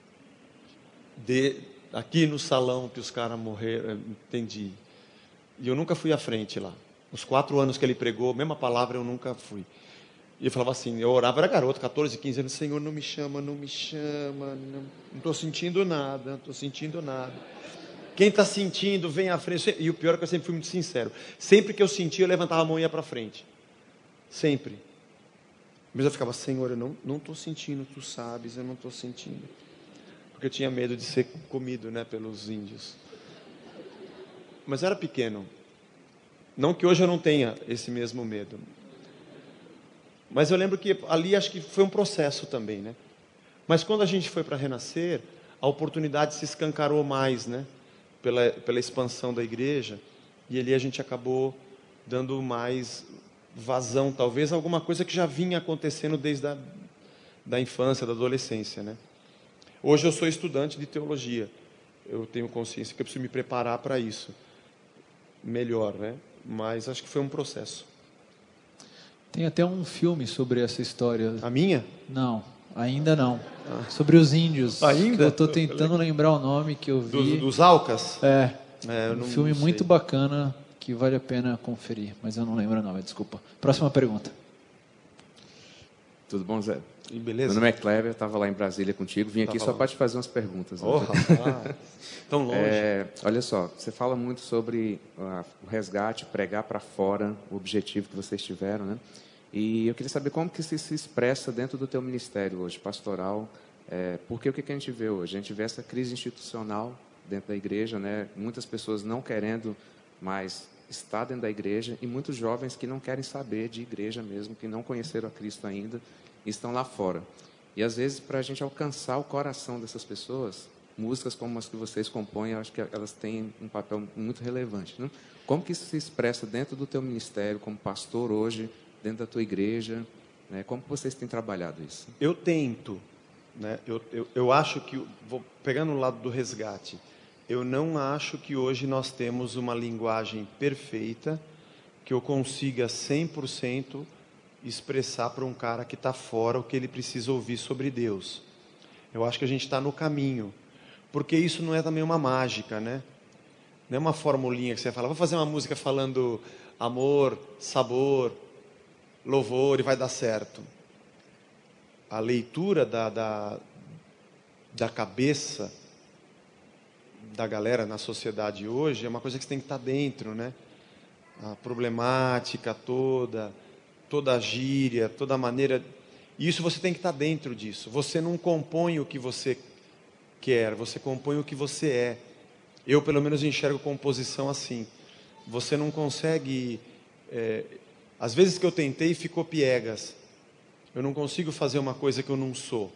De, aqui no salão que os caras morreram, entendi. E eu nunca fui à frente lá. Os quatro anos que ele pregou, mesma palavra, eu nunca fui. E eu falava assim, eu orava, era garoto, catorze, quinze anos, Senhor, não me chama, não me chama, não estou sentindo nada, não estou sentindo nada. Quem está sentindo, vem à frente. E o pior é que eu sempre fui muito sincero. Sempre que eu sentia, eu levantava a mão e ia para frente. Sempre. Mas eu ficava, Senhor, eu não estou sentindo, tu sabes, eu não estou sentindo. Porque eu tinha medo de ser comido, né, pelos índios. Mas eu era pequeno. Não que hoje eu não tenha esse mesmo medo. Mas eu lembro que ali acho que foi um processo também, né? Mas quando a gente foi para Renascer, a oportunidade se escancarou mais, né? Pela, pela expansão da igreja, e ali a gente acabou dando mais vazão, talvez, a alguma coisa que já vinha acontecendo desde a da infância, da adolescência, né? Hoje eu sou estudante de teologia, eu tenho consciência que eu preciso me preparar para isso, melhor, né? Mas acho que foi um processo. Tem até um filme sobre essa história. A minha? Não, ainda não. Ah. Sobre os índios. Ainda? Eu estou tentando lembrar o nome que eu vi. Dos, dos Alcas? É. é um não, filme não muito bacana que vale a pena conferir, mas eu não lembro o nome, desculpa. Próxima pergunta. Tudo bom, Zé? E beleza? Meu nome é Cleber, eu estava lá em Brasília contigo, vim aqui tá só para te fazer umas perguntas. Oh, rapaz, tão longe. É, olha só, você fala muito sobre uh, o resgate, pregar para fora, o objetivo que vocês tiveram, né? E eu queria saber como que isso se expressa dentro do teu ministério hoje, pastoral, é, porque o que a gente vê hoje? A gente vê essa crise institucional dentro da igreja, né? Muitas pessoas não querendo mais estar dentro da igreja e muitos jovens que não querem saber de igreja mesmo, que não conheceram a Cristo ainda e estão lá fora. E às vezes, para a gente alcançar o coração dessas pessoas, músicas como as que vocês compõem, eu acho que elas têm um papel muito relevante, né? Como que isso se expressa dentro do teu ministério, como pastor hoje, dentro da tua igreja, né? Como que vocês têm trabalhado isso? Eu tento, né? eu, eu, eu acho que, vou pegando o lado do resgate, eu não acho que hoje nós temos uma linguagem perfeita que eu consiga cem por cento expressar para um cara que está fora o que ele precisa ouvir sobre Deus. Eu acho que a gente está no caminho, porque isso não é também uma mágica, né? Não é uma formulinha que você fala, vou fazer uma música falando amor, sabor, louvor e vai dar certo. A leitura da, da, da cabeça da galera na sociedade hoje é uma coisa que você tem que estar dentro, né? A problemática toda, toda a gíria, toda a maneira... E isso você tem que estar dentro disso. Você não compõe o que você quer, você compõe o que você é. Eu, pelo menos, enxergo composição assim. Você não consegue... É, às vezes que eu tentei, ficou piegas. Eu não consigo fazer uma coisa que eu não sou.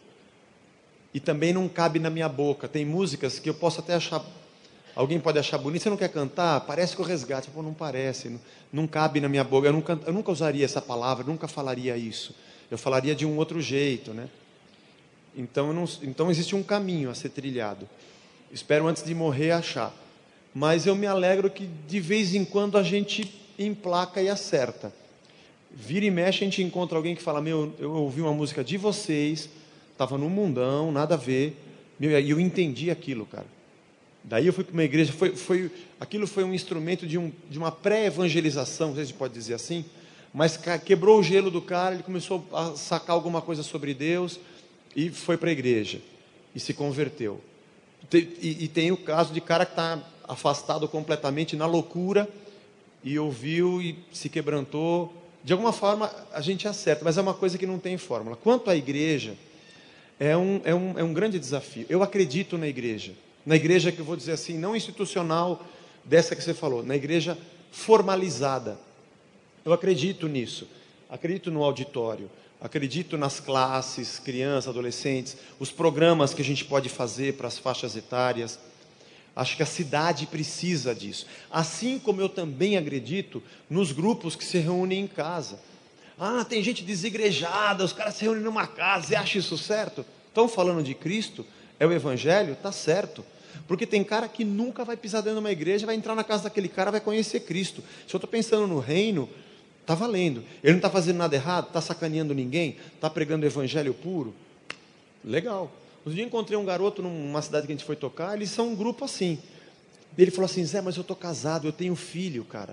E também não cabe na minha boca. Tem músicas que eu posso até achar... Alguém pode achar bonito. Você não quer cantar? Parece que eu resgate. Pô, não parece. Não, não cabe na minha boca. Eu nunca, eu nunca usaria essa palavra, nunca falaria isso. Eu falaria de um outro jeito, né? Então, eu não, então existe um caminho a ser trilhado. Espero antes de morrer achar. Mas eu me alegro que de vez em quando a gente emplaca e acerta. Vira e mexe, a gente encontra alguém que fala: meu, eu ouvi uma música de vocês, estava no mundão, nada a ver, e eu, eu entendi aquilo, cara. Daí eu fui para uma igreja, foi, foi, aquilo foi um instrumento de, um, de uma pré-evangelização, não sei se pode dizer assim, mas quebrou o gelo do cara, ele começou a sacar alguma coisa sobre Deus e foi para a igreja e se converteu. E, e tem o caso de cara que está afastado completamente na loucura e ouviu e se quebrantou. De alguma forma a gente acerta, mas é uma coisa que não tem fórmula. Quanto à igreja, é um, é um, é um grande desafio. Eu acredito na igreja, na igreja que eu vou dizer assim, não institucional, dessa que você falou, na igreja formalizada. Eu acredito nisso, acredito no auditório, acredito nas classes, crianças, adolescentes, os programas que a gente pode fazer para as faixas etárias. Acho que a cidade precisa disso. Assim como eu também acredito nos grupos que se reúnem em casa. Ah, tem gente desigrejada, os caras se reúnem numa casa, você acha isso certo? Estão falando de Cristo? É o Evangelho? Está certo. Porque tem cara que nunca vai pisar dentro de uma igreja, vai entrar na casa daquele cara, vai conhecer Cristo. Se eu estou pensando no reino, está valendo. Ele não está fazendo nada errado, está sacaneando ninguém, está pregando o Evangelho puro. Legal. Um dia encontrei um garoto numa cidade que a gente foi tocar, eles são um grupo assim. Ele falou assim: Zé, mas eu estou casado, eu tenho filho, cara.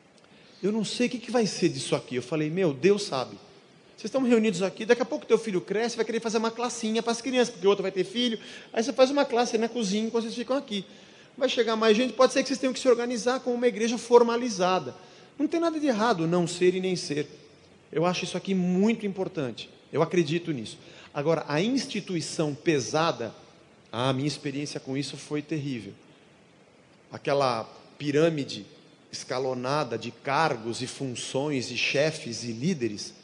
Eu não sei o que, que vai ser disso aqui. Eu falei: meu, Deus sabe. Vocês estão reunidos aqui, daqui a pouco teu filho cresce, vai querer fazer uma classinha para as crianças, porque o outro vai ter filho. Aí você faz uma classe na cozinha enquanto vocês ficam aqui. Vai chegar mais gente, pode ser que vocês tenham que se organizar com uma igreja formalizada. Não tem nada de errado não ser e nem ser. Eu acho isso aqui muito importante. Eu acredito nisso. Agora, a instituição pesada, a minha experiência com isso foi terrível. Aquela pirâmide escalonada de cargos e funções e chefes e líderes.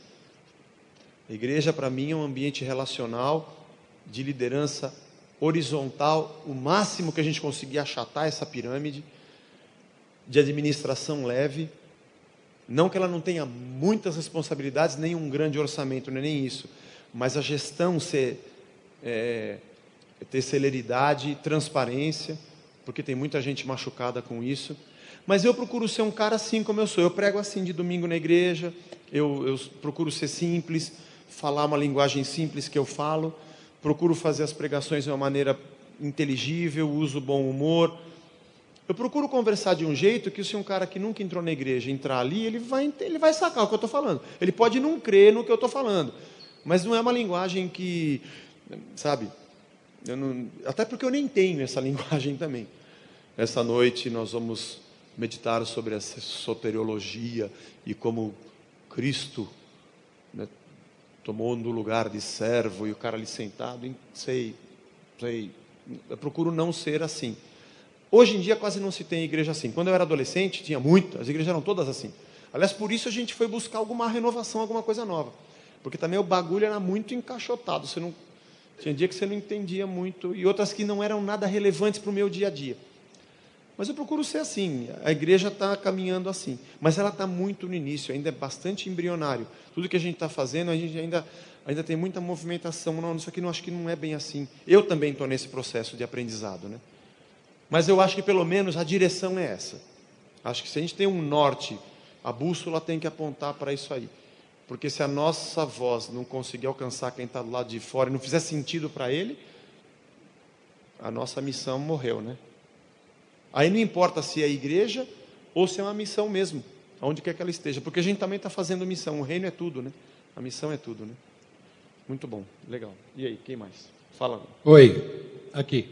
A igreja, para mim, é um ambiente relacional, de liderança horizontal, o máximo que a gente conseguir achatar essa pirâmide, de administração leve. Não que ela não tenha muitas responsabilidades, nem um grande orçamento, não é nem isso. Mas a gestão ser, é, ter celeridade, transparência, porque tem muita gente machucada com isso. Mas eu procuro ser um cara assim como eu sou. Eu prego assim de domingo na igreja, eu, eu procuro ser simples, falar uma linguagem simples que eu falo, procuro fazer as pregações de uma maneira inteligível, uso bom humor. Eu procuro conversar de um jeito que se um cara que nunca entrou na igreja entrar ali, ele vai, ele vai sacar o que eu estou falando. Ele pode não crer no que eu estou falando. Mas não é uma linguagem que, sabe, eu não, até porque eu nem tenho essa linguagem também. Essa noite nós vamos meditar sobre a soteriologia e como Cristo, né, tomou no lugar de servo e o cara ali sentado, sei, sei. Eu procuro não ser assim. Hoje em dia quase não se tem igreja assim. Quando eu era adolescente, tinha muito, as igrejas eram todas assim. Aliás, por isso a gente foi buscar alguma renovação, alguma coisa nova. Porque também o bagulho era muito encaixotado. Você não, tinha dia que você não entendia muito, e outras que não eram nada relevantes para o meu dia a dia. Mas eu procuro ser assim. A igreja está caminhando assim. Mas ela está muito no início, ainda é bastante embrionário. Tudo que a gente está fazendo, a gente ainda, ainda tem muita movimentação. Não, isso aqui não, acho que não é bem assim. Eu também estou nesse processo de aprendizado, né? Mas eu acho que pelo menos a direção é essa. Acho que se a gente tem um norte, a bússola tem que apontar para isso aí. Porque se a nossa voz não conseguir alcançar quem está do lado de fora e não fizer sentido para ele, a nossa missão morreu, né? Aí não importa se é igreja ou se é uma missão mesmo, aonde quer que ela esteja. Porque a gente também está fazendo missão. O reino é tudo, né? A missão é tudo, né? Muito bom, legal. E aí, quem mais? Fala. Oi, aqui.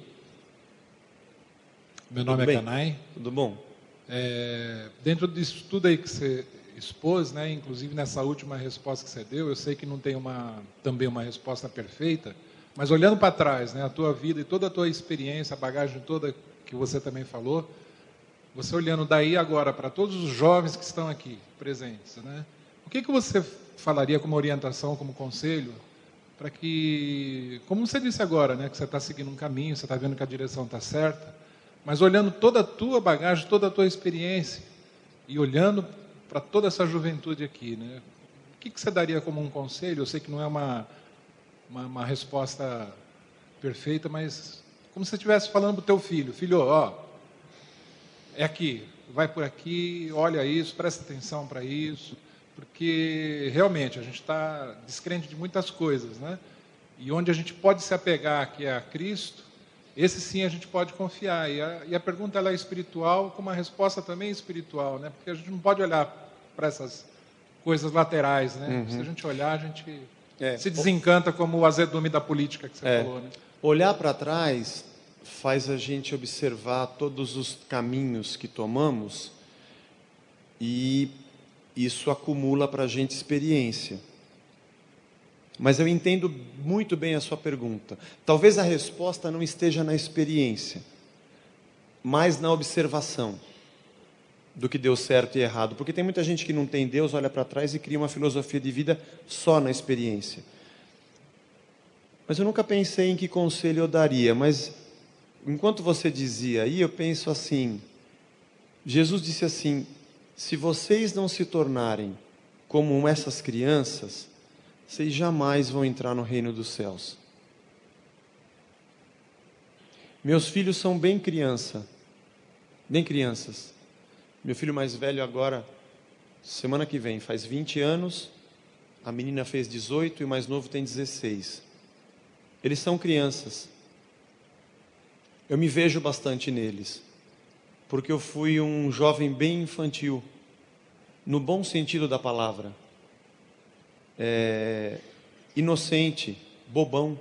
Meu Tudo nome bem? é Canai. Tudo bom? É, dentro disso tudo aí que você expôs, né, inclusive nessa última resposta que você deu, eu sei que não tem uma, também uma resposta perfeita, mas olhando para trás, né, a tua vida e toda a tua experiência, a bagagem toda que você também falou, você olhando daí agora para todos os jovens que estão aqui presentes, né? O que, que você falaria como orientação, como conselho, para que, como você disse agora, né, que você está seguindo um caminho, você está vendo que a direção está certa, mas olhando toda a tua bagagem, toda a tua experiência, e olhando para toda essa juventude aqui, né? O que, que você daria como um conselho? Eu sei que não é uma, uma, uma resposta perfeita, mas como se você estivesse falando para o teu filho, filho, ó, é aqui, vai por aqui, olha isso, presta atenção para isso, porque realmente a gente está descrente de muitas coisas, né? E onde a gente pode se apegar, que é a Cristo, esse sim a gente pode confiar. E a, e a pergunta ela é espiritual, com uma resposta também espiritual, né? Porque a gente não pode olhar para essas coisas laterais, né? Uhum. Se a gente olhar, a gente é. se desencanta, como o azedume da política que você é. falou, né? Olhar para trás faz a gente observar todos os caminhos que tomamos e isso acumula para a gente experiência. Mas eu entendo muito bem a sua pergunta. Talvez a resposta não esteja na experiência, mas na observação do que deu certo e errado. Porque tem muita gente que não tem Deus, olha para trás e cria uma filosofia de vida só na experiência. Mas eu nunca pensei em que conselho eu daria, mas enquanto você dizia aí, eu penso assim, Jesus disse assim, se vocês não se tornarem como essas crianças, vocês jamais vão entrar no reino dos céus. Meus filhos são bem criança, bem crianças. Meu filho mais velho agora, semana que vem, faz vinte anos, a menina fez dezoito e o mais novo tem dezesseis. Eles são crianças. Eu me vejo bastante neles, porque eu fui um jovem bem infantil, no bom sentido da palavra. É, inocente, bobão.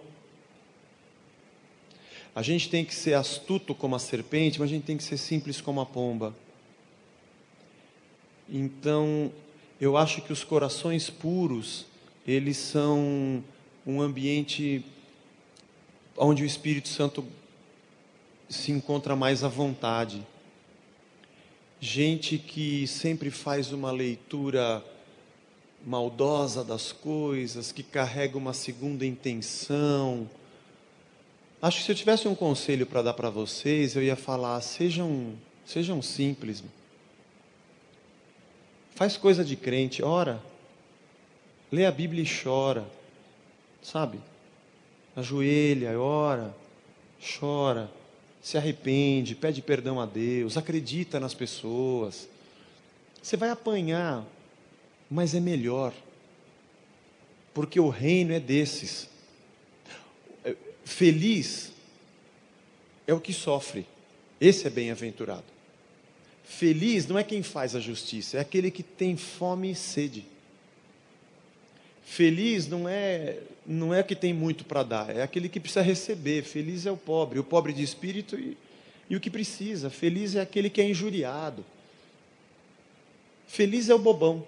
A gente tem que ser astuto como a serpente, mas a gente tem que ser simples como a pomba. Então, eu acho que os corações puros, eles são um ambiente onde o Espírito Santo se encontra mais à vontade. Gente que sempre faz uma leitura maldosa das coisas, que carrega uma segunda intenção. Acho que se eu tivesse um conselho para dar para vocês, eu ia falar, sejam, sejam simples. Faz coisa de crente, ora, lê a Bíblia e chora, sabe? Ajoelha, ora, chora, se arrepende, pede perdão a Deus, acredita nas pessoas. Você vai apanhar, mas é melhor, porque o reino é desses. Feliz é o que sofre, esse é bem-aventurado. Feliz não é quem faz a justiça, é aquele que tem fome e sede. Feliz não é, não é que tem muito para dar, é aquele que precisa receber. Feliz é o pobre, o pobre de espírito e, e o que precisa. Feliz é aquele que é injuriado. Feliz é o bobão.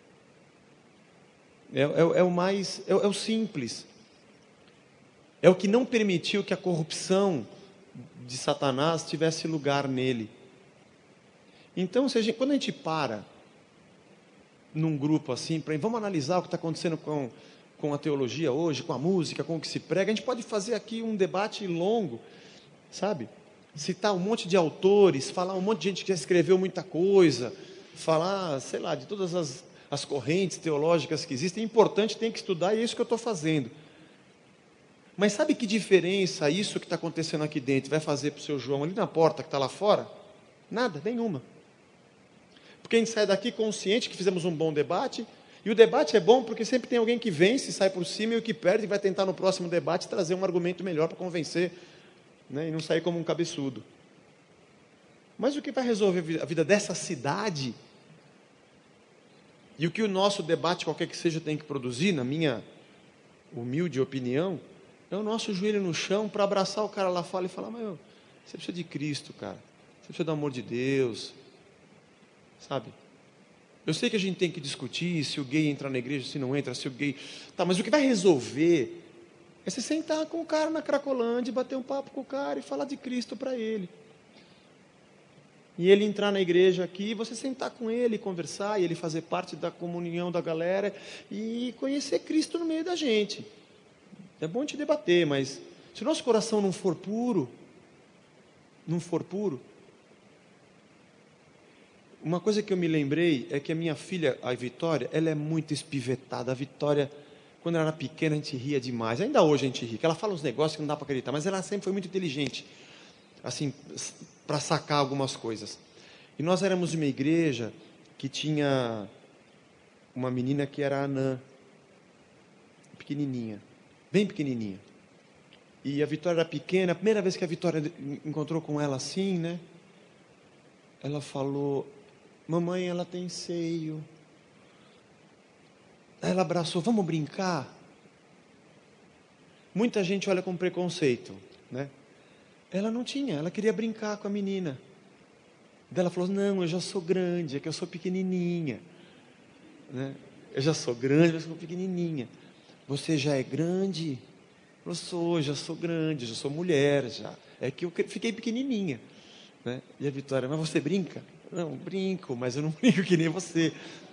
É, é, é o mais, é, é o simples. É o que não permitiu que a corrupção de Satanás tivesse lugar nele. Então, se a gente, quando a gente para num grupo assim, pra, vamos analisar o que está acontecendo com, com a teologia hoje, com a música, com o que se prega, a gente pode fazer aqui um debate longo, sabe? Citar um monte de autores, falar um monte de gente que já escreveu muita coisa, falar, sei lá, de todas as, as correntes teológicas que existem. É importante, tem que estudar, e é isso que eu estou fazendo. Mas sabe que diferença isso que está acontecendo aqui dentro vai fazer para o seu João ali na porta que está lá fora? Nada, nenhuma. Porque a gente sai daqui consciente que fizemos um bom debate, e o debate é bom porque sempre tem alguém que vence, sai por cima, e o que perde vai tentar no próximo debate trazer um argumento melhor para convencer, né, e não sair como um cabeçudo. Mas o que vai resolver a vida dessa cidade, e o que o nosso debate, qualquer que seja, tem que produzir, na minha humilde opinião, é o nosso joelho no chão para abraçar o cara lá fora e falar, mas você precisa de Cristo, cara, você precisa do amor de Deus, sabe? Eu sei que a gente tem que discutir se o gay entra na igreja, se não entra, se o gay... Tá, mas o que vai resolver é você sentar com o cara na Cracolândia, bater um papo com o cara e falar de Cristo para ele. E ele entrar na igreja aqui, você sentar com ele, conversar, e ele fazer parte da comunhão da galera e conhecer Cristo no meio da gente. É bom te debater, mas se o nosso coração não for puro, não for puro, uma coisa que eu me lembrei é que a minha filha, a Vitória, ela é muito espivetada. A Vitória, quando ela era pequena, a gente ria demais. Ainda hoje a gente ri, que ela fala uns negócios que não dá para acreditar, mas ela sempre foi muito inteligente, assim, para sacar algumas coisas. E nós éramos uma igreja que tinha uma menina que era anã, pequenininha, bem pequenininha. E a Vitória era pequena. A primeira vez que a Vitória encontrou com ela assim, né? Ela falou: mamãe, ela tem seio. Aí ela abraçou: vamos brincar? Muita gente olha com preconceito, né? Ela não tinha, ela queria brincar com a menina. Daí ela falou: não, eu já sou grande, é que eu sou pequenininha, né? Eu já sou grande, mas eu sou pequenininha. Você já é grande? Eu sou, já sou grande, já sou mulher, já. É que eu fiquei pequenininha, né? E a Vitória: mas você brinca? Não, brinco, mas eu não brinco que nem você.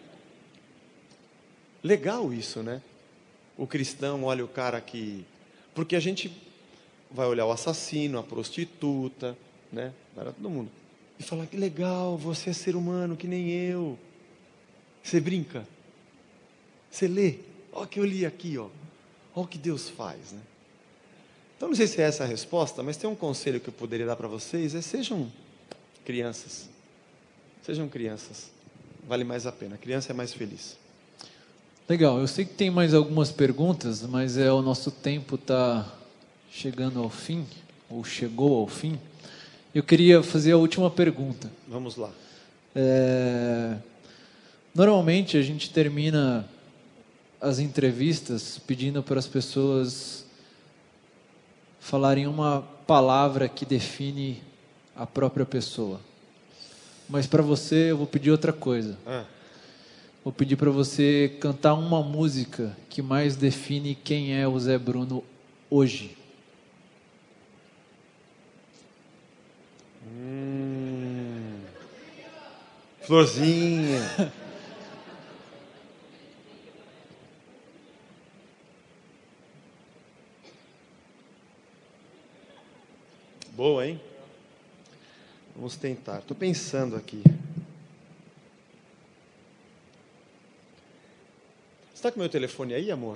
Legal isso, né? O cristão olha o cara que... Porque a gente vai olhar o assassino, a prostituta, né? Para todo mundo. E falar: que legal, você é ser humano que nem eu. Você brinca? Você lê? Olha o que eu li aqui, ó. Olha o que Deus faz, né? Então, não sei se é essa a resposta, mas tem um conselho que eu poderia dar para vocês, é: sejam crianças. Sejam crianças. Vale mais a pena. A criança é mais feliz. Legal. Eu sei que tem mais algumas perguntas, mas é, o nosso tempo está chegando ao fim, ou chegou ao fim. Eu queria fazer a última pergunta. Vamos lá. É... Normalmente a gente termina as entrevistas pedindo para as pessoas falarem uma palavra que define a própria pessoa. Mas para você eu vou pedir outra coisa. Ah. Vou pedir para você cantar uma música que mais define quem é o Zé Bruno hoje. Hum. Florzinha. Boa, hein? Vamos tentar. Estou pensando aqui. Você está com meu telefone aí, amor?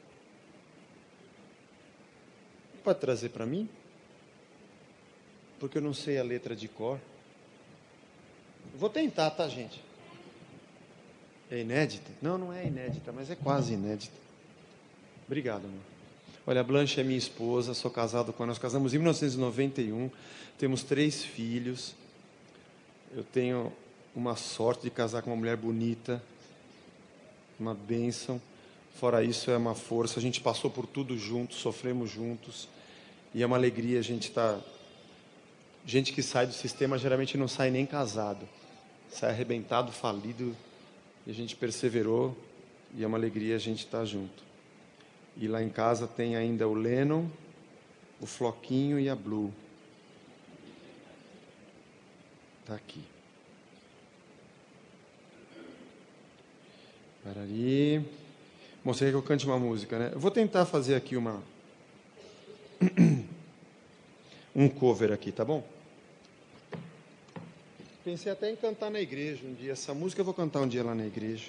Pode trazer para mim? Porque eu não sei a letra de cor. Vou tentar, tá, gente? É inédita? Não, não é inédita, mas é quase inédita. Obrigado, amor. Olha, a Blanche é minha esposa, sou casado com ela. Nós casamos em mil novecentos e noventa e um, temos três filhos. Eu tenho uma sorte de casar com uma mulher bonita, uma bênção. Fora isso, é uma força. A gente passou por tudo juntos, sofremos juntos. E é uma alegria a gente estar... Gente que sai do sistema geralmente não sai nem casado. Sai arrebentado, falido. E a gente perseverou. E é uma alegria a gente estar junto. E lá em casa tem ainda o Lennon, o Floquinho e a Blue. Está aqui. Parari. Bom, você quer que eu cante uma música, né? Eu vou tentar fazer aqui uma... um cover aqui, tá bom? Pensei até em cantar na igreja um dia. Essa música eu vou cantar um dia lá na igreja.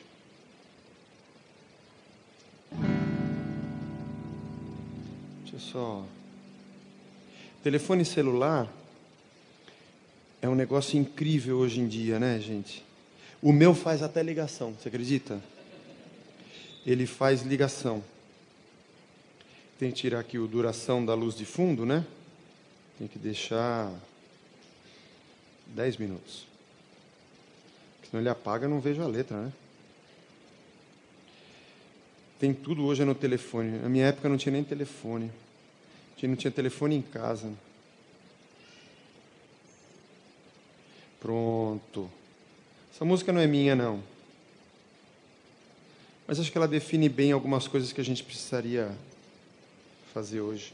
Só. Telefone celular é um negócio incrível hoje em dia, né, gente? O meu faz até ligação, você acredita? Ele faz ligação. Tem que tirar aqui o duração da luz de fundo, né? Tem que deixar dez minutos. Porque senão ele apaga e não vejo a letra, né? Tem tudo hoje no telefone. Na minha época não tinha nem telefone. Não tinha telefone em casa. Pronto. Essa música não é minha, não. Mas acho que ela define bem algumas coisas que a gente precisaria fazer hoje.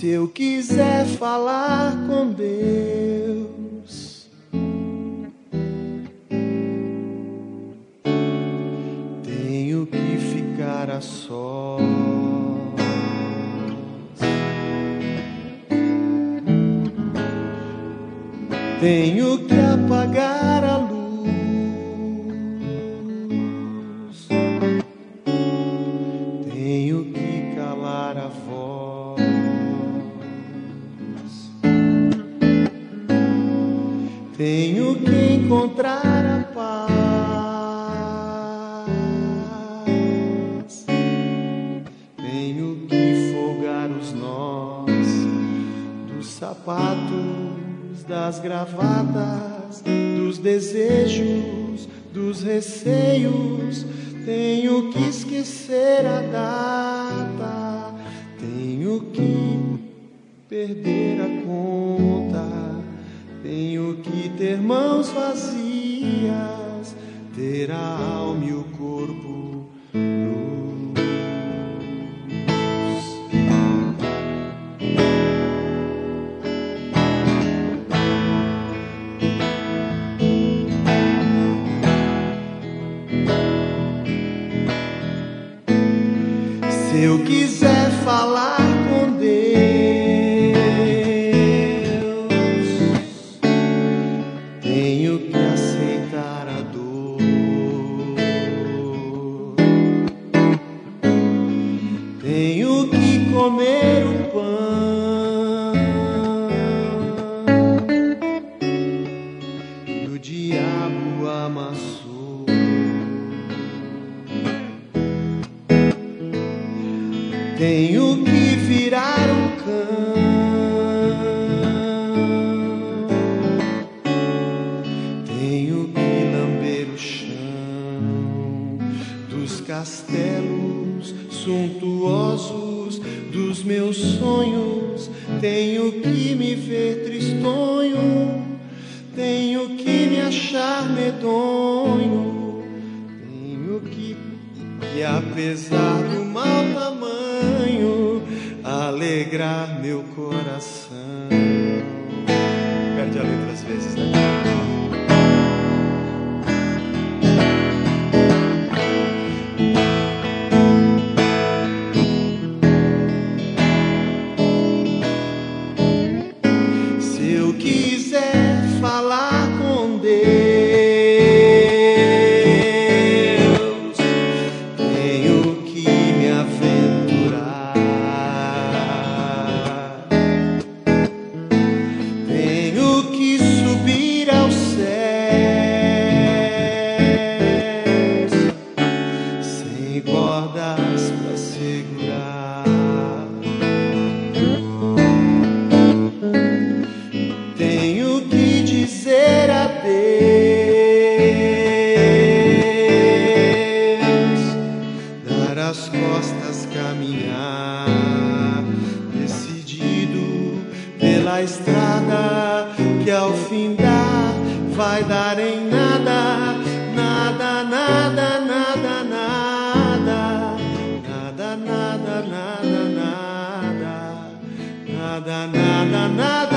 Se eu quiser falar com Deus, tenho que ficar a sós. Tenho que apagar a luz. Tenho que calar a voz. Tenho que encontrar a paz. Tenho que folgar os nós dos sapatos, das gravatas, dos desejos, dos receios. Tenho que esquecer a data. Tenho que perder a conta. Tenho que ter mãos vazias, ter a alma e o corpo nus. Se eu quiser falar com Deus, tenho que aceitar a dor. Tenho que comer o pão que o diabo amassou. Tenho que virar um cão. Tenho que lamber o chão dos castelos suntuosos dos meus sonhos. Tenho que me ver tristonho. Tenho que me achar medonho. Tenho que, e apesar do mau tamanho, alegrar meu coração. Perde a letra às vezes, né? Se eu quiser falar com Deus, tenho que me aventurar. Tenho que subir aos céus, sem cordas pra segurar. Tenho que dizer adeus, dar as costas, caminhar, decidido pela estrada que ao findar vai dar em nada, nada, nada, nada, nada, nada, nada, nada, nada, nada, nada, nada.